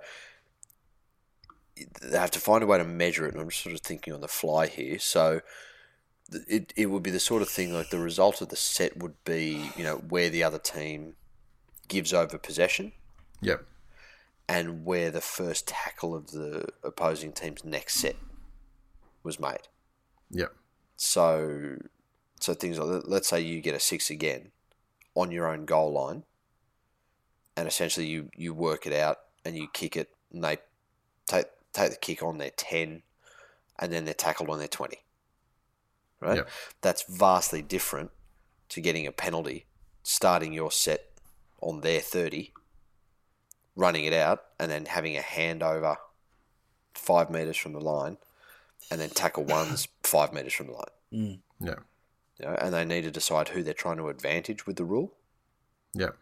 they have to find a way to measure it, and I'm just sort of thinking on the fly here. So th- it it would be the sort of thing like the result of the set would be, you know, where the other team gives over possession Yep. and where the first tackle of the opposing team's next set was made. Yep. So so things like, let's say you get a six again on your own goal line, and essentially you, you work it out and you kick it, and they take take the kick on their ten, and then they're tackled on their twenty. Right? Yep. That's vastly different to getting a penalty, starting your set on their thirty, running it out, and then having a handover five metres from the line, and then tackle one's five metres from the line. Mm. Yep. You know, and they need to decide who they're trying to advantage with the rule. Yep.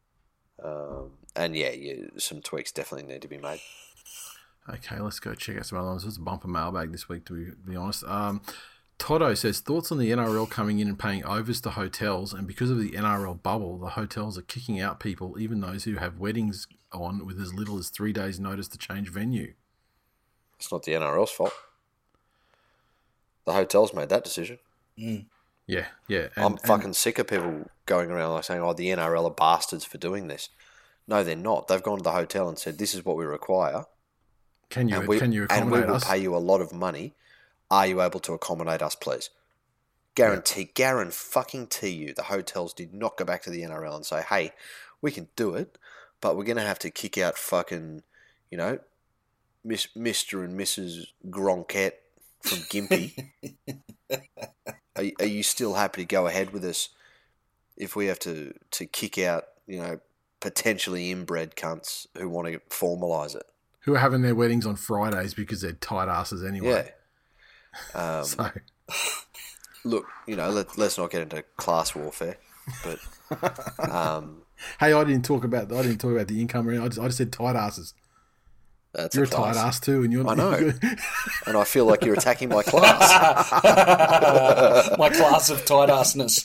Um, and yeah, you, some tweaks definitely need to be made. Okay, let's go check out some other ones. There's a bumper mailbag this week, to be, be honest. Um, Toto says, thoughts on the N R L coming in and paying overs to hotels, and because of the N R L bubble, the hotels are kicking out people, even those who have weddings on, with as little as three days' notice to change venue. It's not the N R L's fault. The hotels made that decision. Mm. Yeah, yeah. And, I'm fucking sick of people going around like saying, oh, the N R L are bastards for doing this. No, they're not. They've gone to the hotel and said, this is what we require. Can you, and we, can you and we accommodate will us? pay you a lot of money. Are you able to accommodate us, please? Guarantee, guarantee fucking T you, the hotels did not go back to the N R L and say, hey, we can do it, but we're going to have to kick out fucking, you know, Miss, Mister and Missus Gronket from Gympie. are, are you still happy to go ahead with us if we have to, to kick out, you know, potentially inbred cunts who want to formalise it? Who are having their weddings on Fridays because they're tight asses anyway. Yeah. Um, So, Look, you know, let, let's not get into class warfare, but um, hey, I didn't talk about I didn't talk about the income. I just, I just said tight asses. that's You're a a tight class. ass too, and you're I know. And I feel like you're attacking my class. My class of tight assness.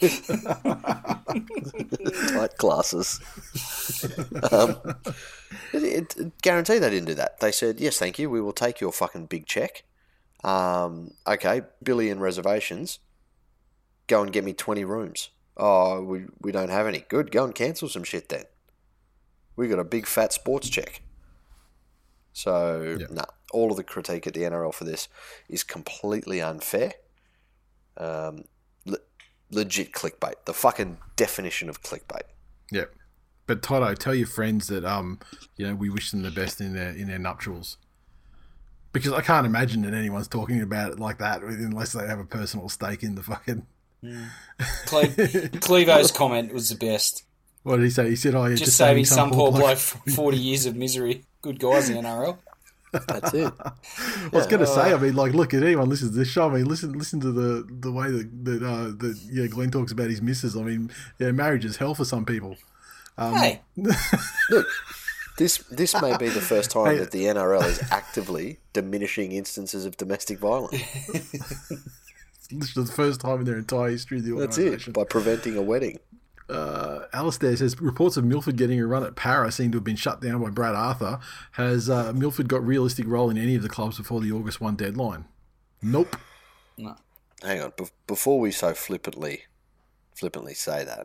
Tight classes. um, it, it, guarantee they didn't do that. They said, yes, thank you, we will take your fucking big check. Um, okay, billion reservations. Go and get me twenty rooms. Oh, we, we don't have any. Good, go and cancel some shit then. We got a big fat sports check. So, Yep. nah, all of the critique at the N R L for this is completely unfair. Um, le- legit clickbait. The fucking definition of clickbait. yeah. But Toto, tell your friends that um, you know, we wish them the best in their in their nuptials. Because I can't imagine that anyone's talking about it like that unless they have a personal stake in the fucking. Cle- Clevo's comment was the best. What did he say? He said, "Oh, yeah, Just, saving some poor bloke forty years of misery. Good guys, the N R L. That's it. I was going to say, I mean, like, look, at anyone listens to this show, I mean, listen, listen to the the way that that, uh, that yeah, Glenn talks about his missus. I mean, yeah, marriage is hell for some people. Um, Hey, Look, this this may be the first time Hey. that the N R L is actively diminishing instances of domestic violence. This is the first time in their entire history of the That's organisation. it, by preventing a wedding. Uh, Alistair says reports of Milford getting a run at Para seem to have been shut down by Brad Arthur. Has uh, Milford got realistic role in any of the clubs before the August first deadline? Nope. no. Hang on, be- before we so flippantly, flippantly say that,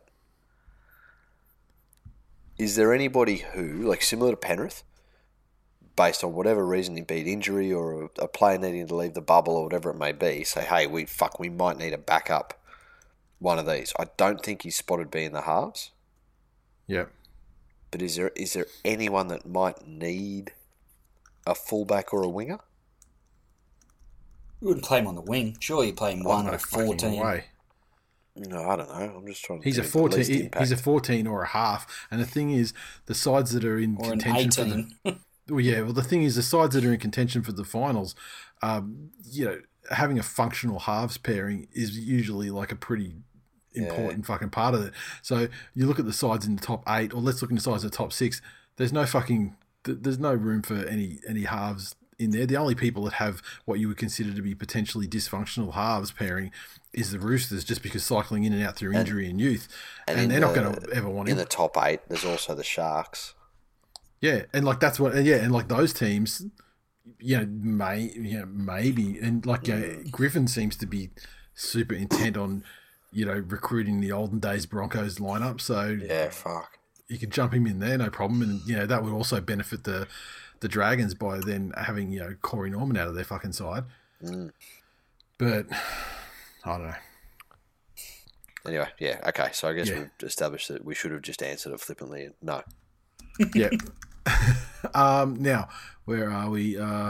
is there anybody who, like similar to Penrith, based on whatever reason, be it injury or a, a player needing to leave the bubble or whatever it may be, say, hey, we fuck, we might need a backup one of these. I don't think he's spotted being the halves, Yep. but is there is there anyone that might need a fullback or a winger? You wouldn't play him on the wing. Surely you play him one No or fucking fourteen. way. No, I don't know. I'm just trying to. He's a think of the fourteen. least he- impact. He's a fourteen or a half. And the thing is, the sides that are in Or an contention for eighteen. the well, yeah. Well, the thing is, the sides that are in contention for the finals, um, you know, having a functional halves pairing is usually like a pretty important yeah. fucking part of it. So you look at the sides in the top eight, or let's look at the sides of the top six. There's no fucking, there's no room for any any halves in there. The only people that have what you would consider to be potentially dysfunctional halves pairing is the Roosters, just because cycling in and out through injury and, and youth, and, and they're the, not going to ever want in him. In the top eight, there's also the Sharks. Yeah, and like that's what, yeah, and like those teams, you know, may, you know, maybe, and like you know, Griffin seems to be super intent on, you know, recruiting the olden days Broncos lineup. So yeah, fuck, you can jump him in there, no problem, and you know that would also benefit the the Dragons by then having, you know, Corey Norman out of their fucking side. Mm. But I don't know. Anyway, yeah, okay. So I guess yeah. we've established that we should have just answered it flippantly. And no. Yeah. um, now, where are we? Uh,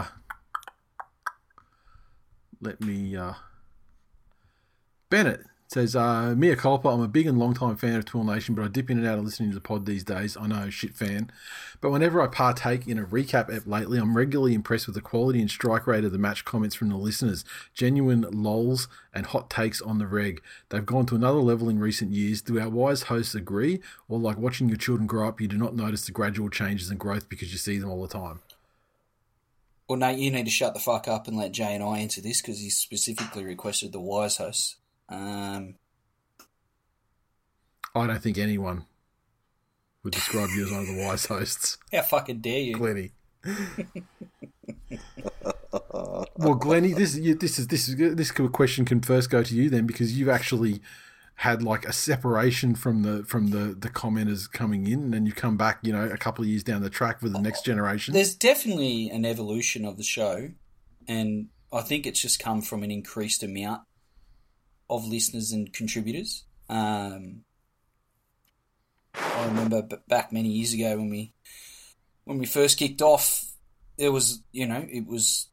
let me. Uh, Bennett says, uh, Mia culpa, I'm a big and long-time fan of Tool Nation, but I dip in and out of listening to the pod these days. I know, shit fan. But whenever I partake in a recap ep lately, I'm regularly impressed with the quality and strike rate of the match comments from the listeners. Genuine lols and hot takes on the reg. They've gone to another level in recent years. Do our wise hosts agree? Or like watching your children grow up, you do not notice the gradual changes and growth because you see them all the time? Well, Nate, you need to shut the fuck up and let Jay and I answer this because he specifically requested the wise hosts. Um, I don't think anyone would describe you as one of the wise hosts. How fucking dare you, Glennie? Well, Glennie, this this is this is this question can first go to you then, because you've actually had like a separation from the from the the commenters coming in, and then you come back, you know, a couple of years down the track with the next generation. There's definitely an evolution of the show, and I think it's just come from an increased amount of listeners and contributors. Um, I remember back many years ago when we when we first kicked off, there was, you know, it was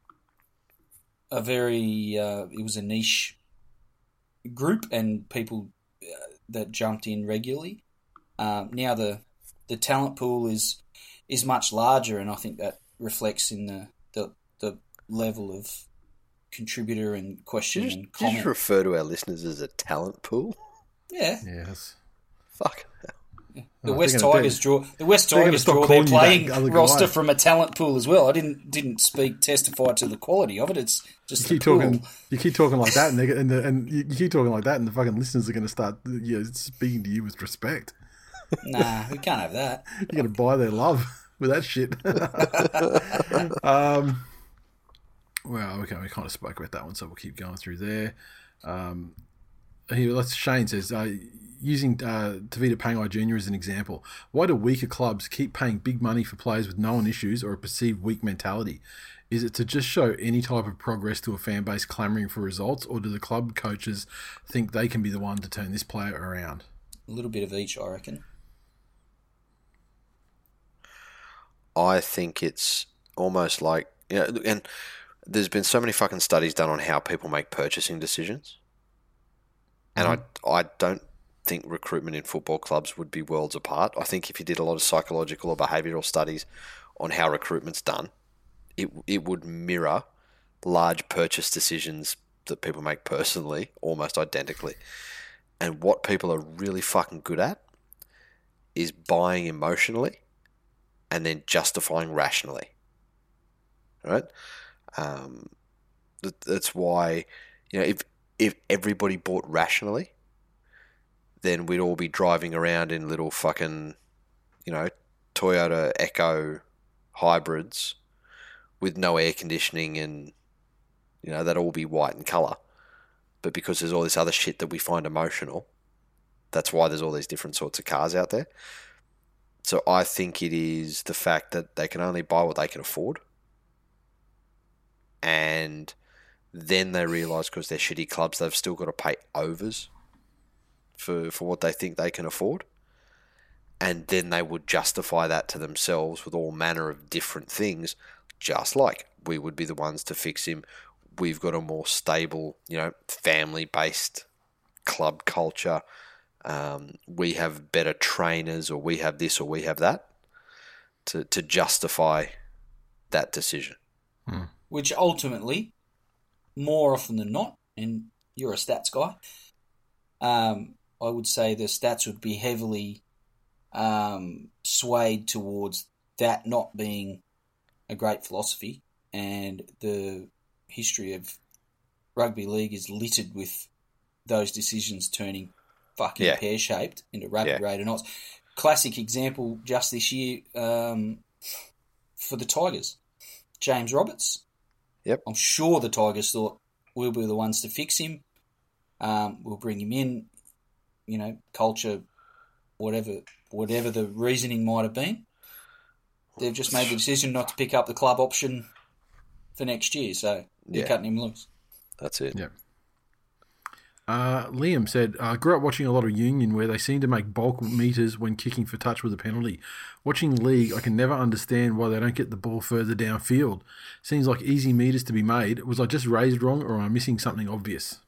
a very uh, it was a niche group and people uh, that jumped in regularly. Um, now the the talent pool is is much larger, and I think that reflects in the the, the level of contributor and question did you, and comment. Did you refer to our listeners as a talent pool? Yeah. Yes. Fuck. Yeah. The Oh, West gonna, Tigers draw the West they're Tigers gonna draw stop their calling you that playing other roster guy. from a talent pool as well. I didn't didn't speak testify to the quality of it. It's just You the keep pool. talking. You keep talking like that, and they, and, the, and you keep talking like that, and the fucking listeners are going to start, you know, speaking to you with respect. Nah, we can't have that. You're going to buy their love with that shit. um, well, okay, we kind of spoke about that one, so we'll keep going through there. Um, here, let's. Shane says, uh, using uh, Tavita Pangai Junior as an example, why do weaker clubs keep paying big money for players with known issues or a perceived weak mentality? Is it to just show any type of progress to a fan base clamouring for results, or do the club coaches think they can be the one to turn this player around? A little bit of each, I reckon. I think it's almost like, you know, and there's been so many fucking studies done on how people make purchasing decisions. And mm-hmm. I, I don't think recruitment in football clubs would be worlds apart. I think if you did a lot of psychological or behavioural studies on how recruitment's done, it it would mirror large purchase decisions that people make personally almost identically. And what people are really fucking good at is buying emotionally and then justifying rationally. Right? Um, that, that's why, you know, if if everybody bought rationally, then we'd all be driving around in little fucking, you know, Toyota Echo hybrids with no air conditioning, and, you know, that'd all be white in colour. But because there's all this other shit that we find emotional, that's why there's all these different sorts of cars out there. So I think it is the fact that they can only buy what they can afford. And then they realise, because they're shitty clubs, they've still got to pay overs for, for what they think they can afford. And then they would justify that to themselves with all manner of different things, just like we would be the ones to fix him. We've got a more stable, you know, family-based club culture. Um, we have better trainers, or we have this, or we have that, to, to justify that decision. Which ultimately more often than not, and you're a stats guy, um, I would say the stats would be heavily um, swayed towards that not being a great philosophy, and the history of rugby league is littered with those decisions turning fucking Yeah. pear-shaped into rapid Yeah. rate or not. Classic example just this year um, for the Tigers. James Roberts. Yep. I'm sure the Tigers thought we'll be the ones to fix him. Um, we'll bring him in, you know, culture, whatever, whatever the reasoning might have been. They've just made the decision not to pick up the club option for next year, so they're Yeah. cutting him loose. That's it. Yeah. Uh, Liam said, I uh, grew up watching a lot of Union where they seem to make bulk meters when kicking for touch with a penalty. Watching league, I can never understand why they don't get the ball further downfield. Seems like easy meters to be made. Was I just raised wrong or am I missing something obvious?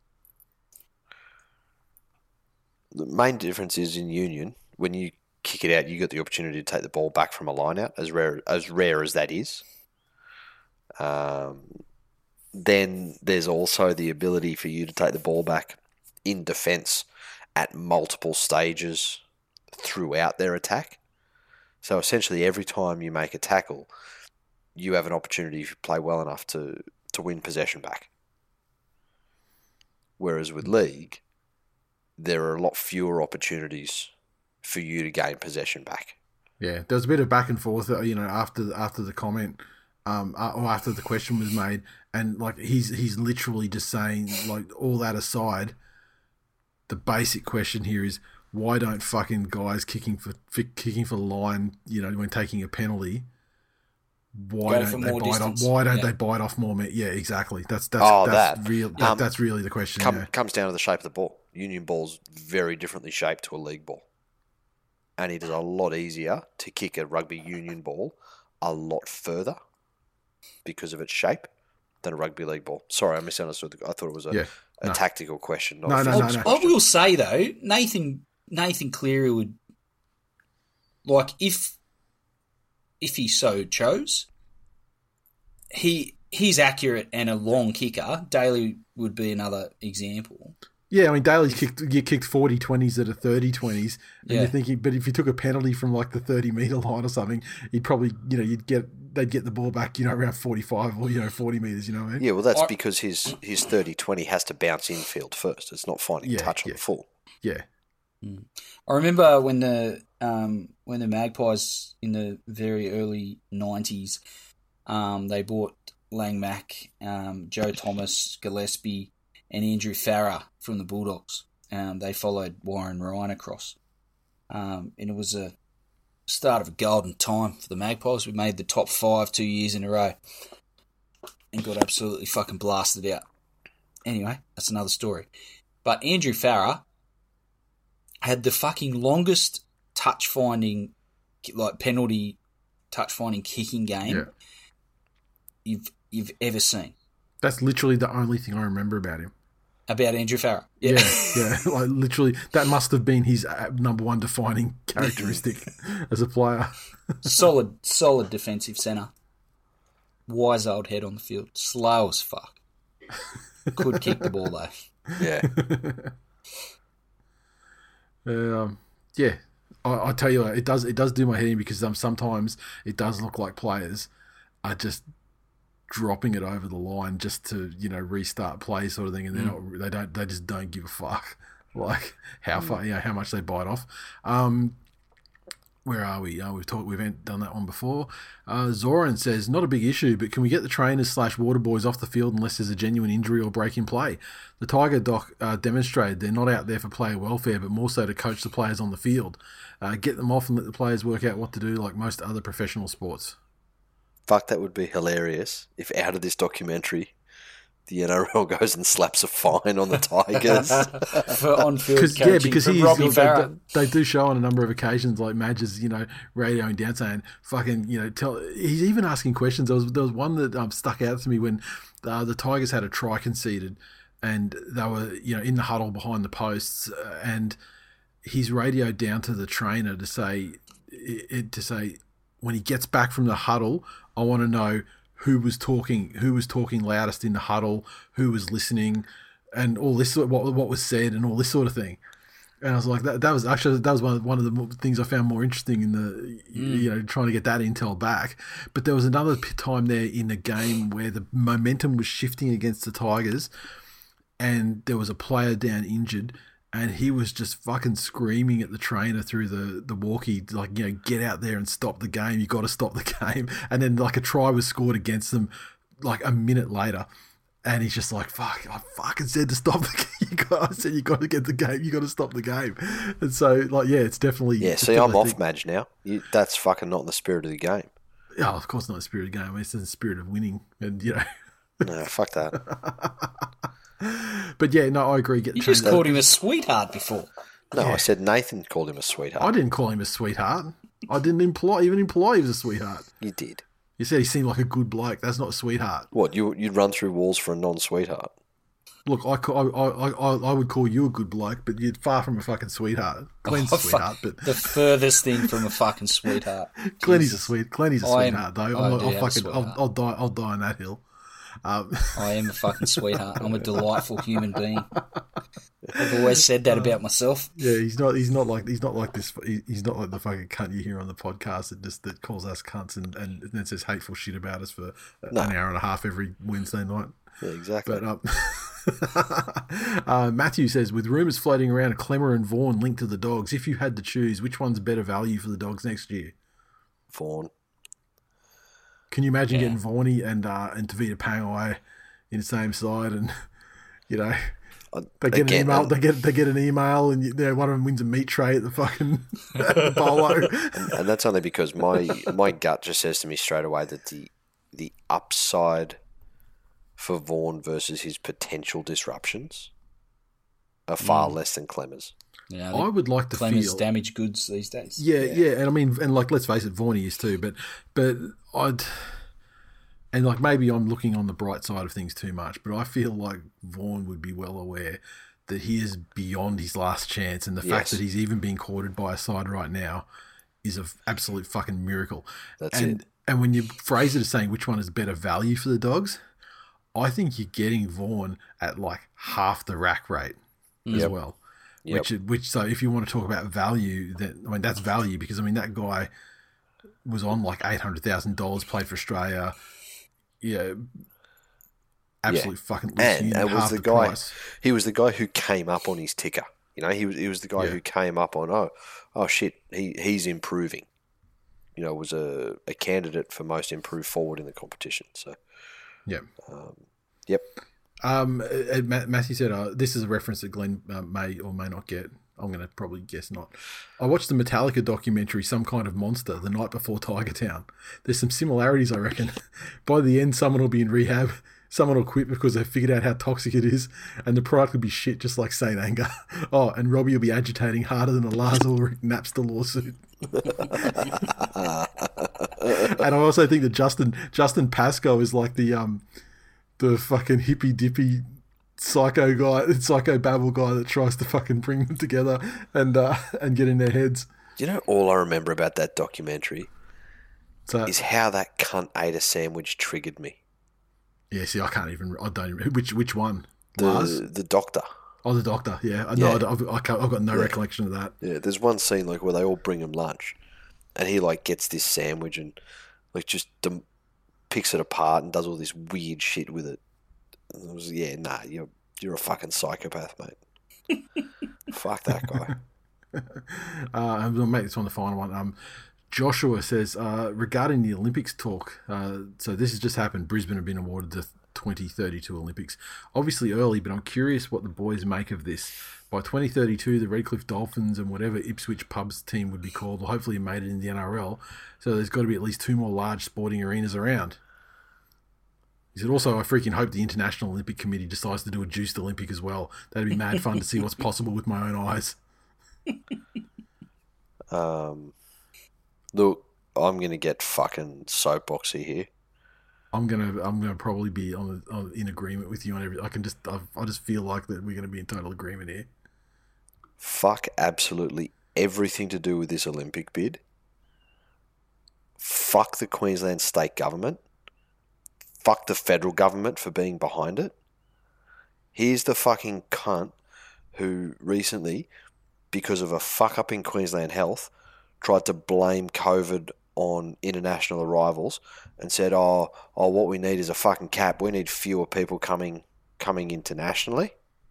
The main difference is in Union, when you kick it out, you get the opportunity to take the ball back from a line out, as rare as rare as that is. Um, then there's also the ability for you to take the ball back in defence at multiple stages throughout their attack. So essentially, every time you make a tackle, you have an opportunity, if you play well enough, to, to win possession back. Whereas with league, there are a lot fewer opportunities for you to gain possession back. Yeah, there was a bit of back and forth, uh, you know, after after the comment, um, uh, or after the question was made, and like he's he's literally just saying, like, all that aside, the basic question here is why don't fucking guys kicking for, for kicking for line, you know, when taking a penalty, why Go for don't they more bite distance. off? Why don't Yeah. they bite off more? Me- yeah, exactly. That's that's Oh, that's that. real. That, Um, that's really the question. Come, yeah. Comes down to the shape of the ball. Union ball's very differently shaped to a league ball. And it is a lot easier to kick a rugby union ball a lot further because of its shape than a rugby league ball. Sorry, I misunderstood. The, I thought it was a, Yeah, a no. tactical question, not No, a no, physics no, no. I question. will say though, Nathan Nathan Cleary would, like, if if he so chose, he he's accurate and a long kicker. Daly would be another example. Yeah, I mean, Daly's kicked, you kicked forty twenties at a thirty twenties, and Yeah. you're thinking, but if you took a penalty from like the thirty metre line or something, you'd probably, you know, you'd get, they'd get the ball back, you know, around forty-five or, you know, forty metres, you know what I mean? Yeah, well, that's I- because his his thirty twenty has to bounce infield first. It's not finding Yeah, touch on yeah. the full. Yeah. I remember when the um, when the Magpies in the very early nineties, um, they bought Lang Mack, um, Joe Thomas, Gillespie, and Andrew Farah from the Bulldogs. Um, they followed Warren Ryan across, um, and it was a start of a golden time for the Magpies. We made the top five two years in a row, and got absolutely fucking blasted out. Anyway, that's another story. But Andrew Farah had the fucking longest touch finding, like penalty touch finding kicking game Yeah. you've you've ever seen. That's literally the only thing I remember about him. About Andrew Farah. Yeah, yeah. Like, literally, that must have been his uh, number one defining characteristic as a player. solid, solid defensive centre. Wise old head on the field. Slow as fuck. Could kick the ball though. Yeah. Um, yeah, I, I tell you, what, it does it does do my head in because um, sometimes it does look like players are just dropping it over the line just to, you know, restart play sort of thing, and they're not they don't they just don't give a fuck like how far, you know, how much they bite off. Um, where are we? Uh, we've talked, we've done that one before. Uh, Zoran says, not a big issue, but can we get the trainers slash water boys off the field unless there's a genuine injury or break in play? The Tiger doc uh, demonstrated they're not out there for player welfare, but more so to coach the players on the field. Uh, get them off and let the players work out what to do, like most other professional sports. Fuck, that would be hilarious if out of this documentary the N R L goes and slaps a fine on the Tigers. For on-field Because coaching yeah, because from he's Robbie they, Farah. they do show on a number of occasions, like Madge is, you know, radioing down saying, "Fucking, you know, tell." He's even asking questions. There was there was one that um, stuck out to me when uh, the Tigers had a try conceded, and they were, you know, in the huddle behind the posts, uh, and he's radioed down to the trainer to say, it, to say, when he gets back from the huddle, I want to know who was talking, who was talking loudest in the huddle, who was listening, and all this sort of, what what was said and all this sort of thing. And I was like, that that was actually that was one of, one of the things I found more interesting in the mm. you know trying to get that intel back. But there was another time there in the game where the momentum was shifting against the Tigers, and there was a player down injured, and he was just fucking screaming at the trainer through the the walkie, like, you know, get out there and stop the game. You got to stop the game. And then like a try was scored against them like a minute later. And he's just like, fuck, I fucking said to stop the game. You got, I said, you got to get the game. You got to stop the game. And so, like, yeah, it's definitely... Yeah, see, I'm off, Madge, now. You, that's fucking not in the spirit of the game. Yeah, oh, of course not the spirit of the game. I mean, it's in the spirit of winning. And, you know... No, fuck that. But, yeah, no, I agree. Get you just called him a sweetheart before. No, yeah. I said Nathan called him a sweetheart. I didn't call him a sweetheart. I didn't imply, even imply he was a sweetheart. You did. You said he seemed like a good bloke. That's not a sweetheart. What, you, you'd run through walls for a non-sweetheart? Look, I, call, I, I, I would call you a good bloke, but you're far from a fucking sweetheart. Glenn's oh, a sweetheart, but the furthest thing from a fucking sweetheart. Glenny's a sweet. Glenny's a sweetheart, I'm, though. I I'll, do I'll have fucking, a I'll, sweetheart. I'll die. I'll die on that hill. Um, I am a fucking sweetheart. I'm a delightful human being. I've always said that about myself. Yeah, he's not. He's not like. He's not like this. He, he's not like the fucking cunt you hear on the podcast that just that calls us cunts and and then says hateful shit about us for No. an hour and a half every Wednesday night. Yeah, exactly. But um, uh, Matthew says, with rumours floating around of Clemmer and Vaughan linked to the Dogs, if you had to choose, which one's better value for the Dogs next year? Vaughan. Can you imagine Yeah. getting Vaughany and uh, and Tavita Pangai in the same side, and you know they get Again, an email, um, they get they get an email, and you know, one of them wins a meat tray at the fucking at the bolo. And, and that's only because my my gut just says to me straight away that the the upside for Vaughan versus his potential disruptions are far less than Clemmer's. You know, I would like to Clemmer's feel damaged goods these days. Yeah, yeah, and I mean, and like, let's face it, Vaughany is too, but but I'd, and like maybe I'm looking on the bright side of things too much, but I feel like Vaughan would be well aware that he is beyond his last chance, and the fact Yes. that he's even being courted by a side right now is an absolute fucking miracle. That's and, it. And when you phrase it as saying which one is better value for the Dogs, I think you're getting Vaughan at like half the rack rate as Yep. well. Yep. Which, which, so if you want to talk about value, that I mean that's value, because I mean that guy was on like eight hundred thousand dollars, played for Australia, yeah, absolute fucking And and it was half the the guy. price. He was the guy who came up on his ticker. You know, he was he was the guy Yeah. who came up on oh oh shit he he's improving. You know, was a, a candidate for most improved forward in the competition. So Yeah. yep. Um, uh, Ma- Matthew said, uh, this is a reference that Glenn uh, may or may not get. I'm going to probably guess not. I watched the Metallica documentary, Some Kind of Monster, the night before Tiger Town. There's some similarities, I reckon. By the end, someone will be in rehab. Someone will quit because they figured out how toxic it is, and the product will be shit, just like Saint Anger. Oh, and Robbie will be agitating harder than a Lars Ulrich Napster lawsuit. And I also think that Justin Justin Pascoe is like the um the fucking hippy dippy psycho guy, psycho babble guy that tries to fucking bring them together and uh, and get in their heads. You know, all I remember about that documentary So is how that cunt ate a sandwich triggered me. yeah, see, I can't even. I don't even. Which which one? The Lars? the doctor. Oh, the doctor. Yeah, no, Yeah. I've, I can't, I've got no recollection of that. Yeah, there's one scene like where they all bring him lunch, and he like gets this sandwich and like just dem- picks it apart and does all this weird shit with it. And it was yeah, nah, you're you're a fucking psychopath, mate. Fuck that guy. Uh, and we'll make this one the final one. Um, Joshua says, uh, regarding the Olympics talk, uh, so this has just happened. Brisbane have been awarded the twenty thirty-two Olympics. Obviously early, but I'm curious what the boys make of this. By twenty thirty-two, the Redcliffe Dolphins and whatever Ipswich Pubs team would be called will hopefully have made it in the N R L. So there's got to be at least two more large sporting arenas around. He said, also, I freaking hope the International Olympic Committee decides to do a juiced Olympic as well. That'd be mad fun to see what's possible with my own eyes. Um, look, I'm gonna get fucking soapboxy here. I'm gonna, I'm gonna probably be on, on in agreement with you on every. I can just, I, I just feel like that we're gonna be in total agreement here. Fuck absolutely everything to do with this Olympic bid. Fuck the Queensland state government. fuck the federal government for being behind it. Here's the fucking cunt who recently, because of a fuck up in Queensland Health, tried to blame COVID on international arrivals and said, oh, oh, what we need is a fucking cap. We need fewer people coming coming internationally.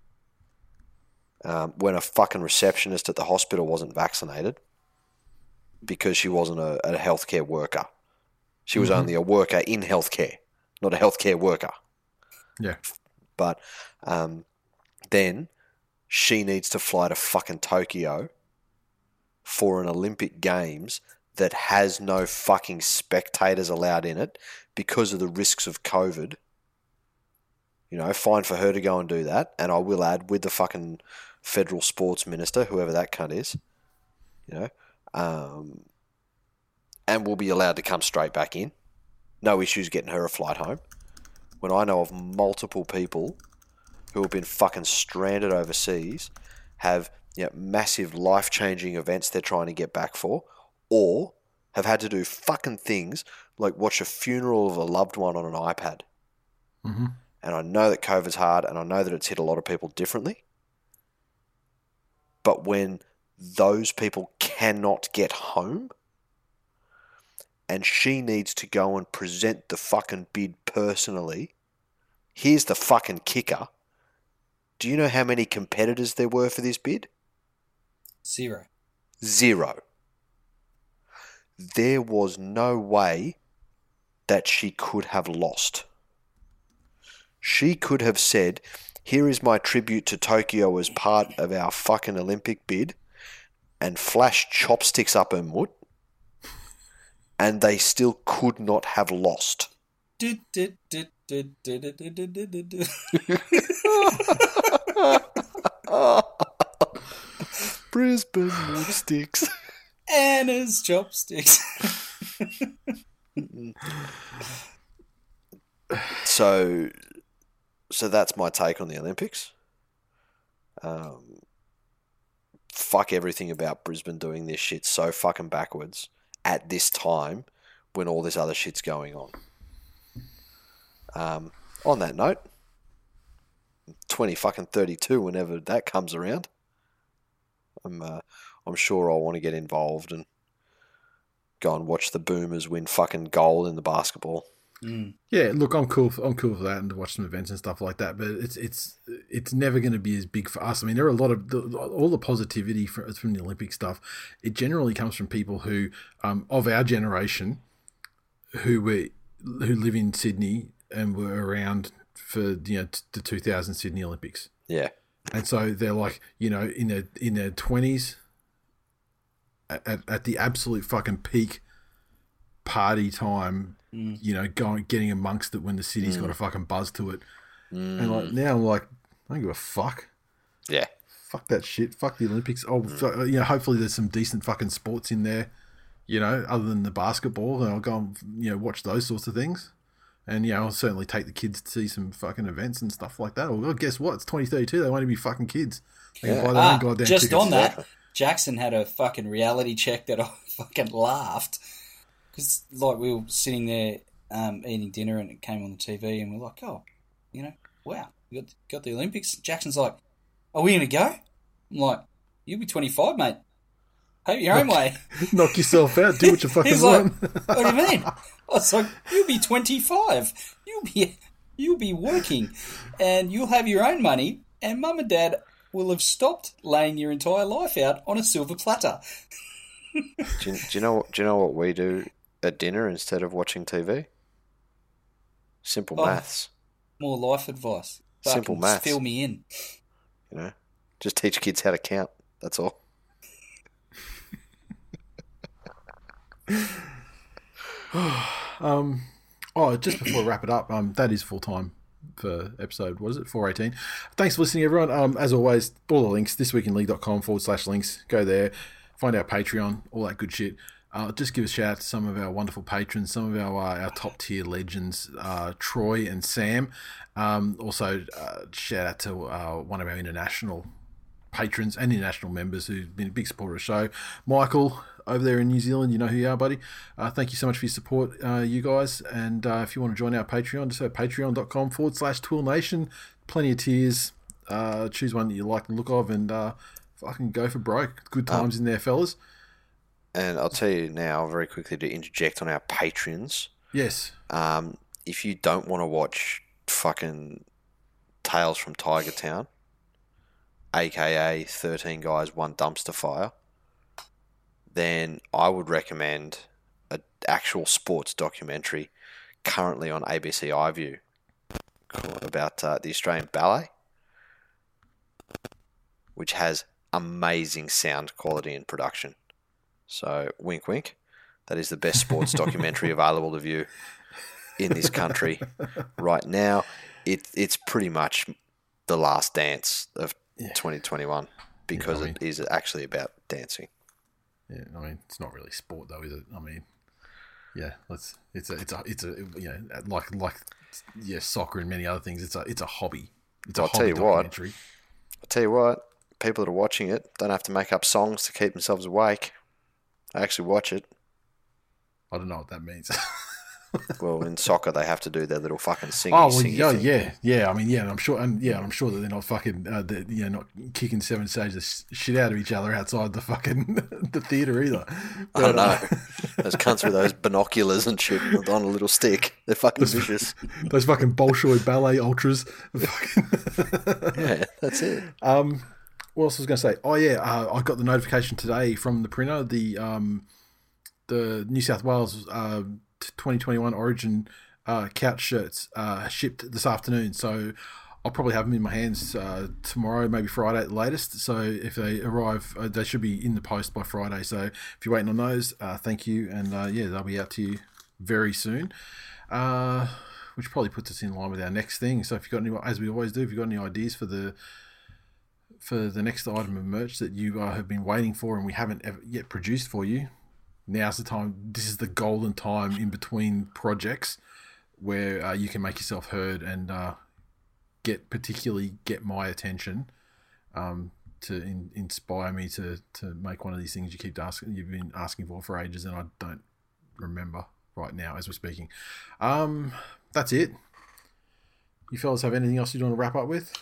Um, when a fucking receptionist at the hospital wasn't vaccinated because she wasn't a, a healthcare worker. She was mm-hmm. only a worker in healthcare, not a healthcare worker. Yeah. But um, then she needs to fly to fucking Tokyo for an Olympic Games that has no fucking spectators allowed in it because of the risks of COVID. You know, fine for her to go and do that. And I will add, with the fucking federal sports minister, whoever that cunt is, you know, um, and will be allowed to come straight back in. No issues getting her a flight home. When I know of multiple people who have been fucking stranded overseas, have, you know, massive life-changing events they're trying to get back for, or have had to do fucking things like watch a funeral of a loved one on an iPad. Mm-hmm. And I know that COVID's hard, and I know that it's hit a lot of people differently. But when those people cannot get home, and she needs to go and present the fucking bid personally, here's the fucking kicker. Do you know how many competitors there were for this bid? Zero. Zero. There was no way that she could have lost. She could have said, here is my tribute to Tokyo as part of our fucking Olympic bid, and flashed chopsticks up her moot, and they still could not have lost. Brisbane moot sticks. Anna's chopsticks. so, so that's my take on the Olympics. Um, fuck everything about Brisbane doing this shit so fucking backwards at this time when all this other shit's going on. Um, on that note, twenty fucking thirty-two, whenever that comes around, I'm uh, I'm sure I'll want to get involved and go and watch the Boomers win fucking gold in the basketball. Mm. Yeah, look, I'm cool. For, I'm cool for that, and to watch some events and stuff like that. But it's it's it's never going to be as big for us. I mean, there are a lot of the, all the positivity from, from the Olympic stuff. It generally comes from people who, um, of our generation, who were who live in Sydney and were around for, you know, the two thousand Sydney Olympics. Yeah, and so they're like, you know, in their in their twenties, at, at at the absolute fucking peak party time. Mm. You know, going getting amongst it when the city's mm. got a fucking buzz to it, mm. and like now I'm like, I don't give a fuck. Yeah, fuck that shit. Fuck the Olympics. Oh, mm. so, you know, hopefully there's some decent fucking sports in there. You know, other than the basketball, and I'll go and, you know, watch those sorts of things. And, you know, I'll certainly take the kids to see some fucking events and stuff like that. Well, guess what? It's twenty thirty-two. They want to be fucking kids. They yeah. can buy their ah, own goddamn just tickets. on that, Jackson had a fucking reality check that I fucking laughed. Because, like, we were sitting there um, eating dinner and it came on the T V and we're like, oh, you know, wow, you got, got the Olympics. Jackson's like, are we going to go? I'm like, you'll be twenty-five, mate. Have your own way. Knock yourself out. Do what you fucking He's want. Like, what do you mean? I was like, you'll be twenty-five. You'll be you'll be working, and you'll have your own money. And mum and dad will have stopped laying your entire life out on a silver platter. do, you, do you know? Do you know what we do at dinner instead of watching T V? Simple oh, maths. More life advice. Simple maths. Fill me in. You know, just teach kids how to count. That's all. um, oh, just before we wrap it up, um, that is full time for episode, what is it, four eighteen. Thanks for listening, everyone. Um, as always, all the links, thisweekinleague.com forward slash links. Go there, find our Patreon, all that good shit. Uh, just give a shout out to some of our wonderful patrons, some of our uh, our top tier legends, uh, Troy and Sam. Um, also, uh, shout out to uh, one of our international patrons and international members who've been a big supporter of the show, Michael, over there in New Zealand, you know who you are, buddy. Uh, thank you so much for your support, uh, you guys. And uh, if you want to join our Patreon, just go patreon.com forward slash Twill Nation. Plenty of tiers. Uh, choose one that you like the look of and uh, fucking go for broke. Good times um, in there, fellas. And I'll tell you now, very quickly, to interject on our Patreons. Yes. Um, if you don't want to watch fucking Tales from Tiger Town, aka thirteen Guys, One Dumpster Fire, then I would recommend an actual sports documentary currently on A B C iView about uh, the Australian Ballet, which has amazing sound quality and production. So, wink, wink. That is the best sports documentary available to view in this country right now. It It's pretty much the last dance of yeah. twenty twenty-one because yeah, I mean, it is actually about dancing. Yeah, I mean, it's not really sport though, is it? I mean, yeah, let's. It's a, it's a, it's a, you know, like like yeah, soccer and many other things. It's a, it's a hobby. It's a I'll hobby tell you documentary. what. I'll tell you what. People that are watching it don't have to make up songs to keep themselves awake. They actually watch it. I don't know what that means. Well, in soccer, they have to do their little fucking singing. Oh, well, yeah, yeah, yeah. I mean, yeah, I'm sure, and yeah, I'm sure that they're not fucking, uh, they're, you know, not kicking seven stages of shit out of each other outside the fucking the theatre either. But, I don't know. Uh, those cunts with those binoculars and shit on a little stick. They're fucking those, vicious. Those fucking Bolshoi ballet ultras. Yeah, that's it. Um, what else was I going to say? Oh yeah, uh, I got the notification today from the printer. The um, the New South Wales uh, twenty twenty-one Origin uh, couch shirts uh, shipped this afternoon. So I'll probably have them in my hands uh, tomorrow, maybe Friday at the latest. So if they arrive, uh, they should be in the post by Friday. So if you're waiting on those, uh, thank you. And uh, yeah, they'll be out to you very soon. Uh, which probably puts us in line with our next thing. So if you've got any, as we always do, if you've got any ideas for the for the next item of merch that you uh, have been waiting for and we haven't ever yet produced for you, now's the time. This is the golden time in between projects where uh, you can make yourself heard and uh, get particularly get my attention um, to in, inspire me to to make one of these things you keep asking you've been asking for for ages and I don't remember right now as we're speaking. Um, that's it. You fellas have anything else you want to wrap up with?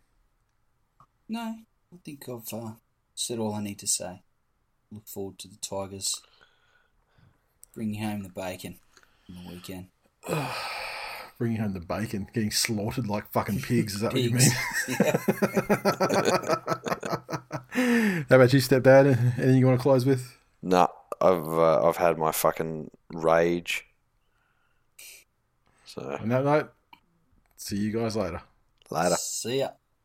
No, I think I've uh, said all I need to say. Look forward to the Tigers bringing home the bacon on the weekend. Bringing home the bacon, getting slaughtered like fucking pigs. Is that pigs. What you mean? How about you, Stepdad? Anything you want to close with? No, I've uh, I've had my fucking rage. So on that note, see you guys later. Later. See ya.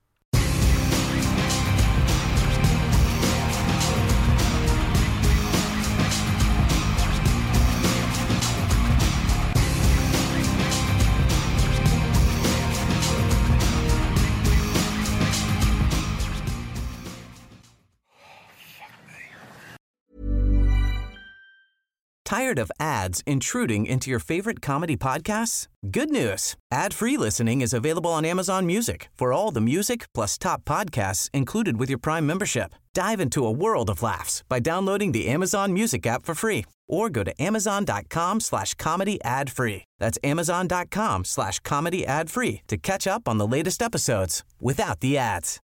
Tired of ads intruding into your favorite comedy podcasts? Good news. Ad-free listening is available on Amazon Music for all the music plus top podcasts included with your Prime membership. Dive into a world of laughs by downloading the Amazon Music app for free or go to amazon.com slash comedy ad free. That's amazon.com slash comedy ad free to catch up on the latest episodes without the ads.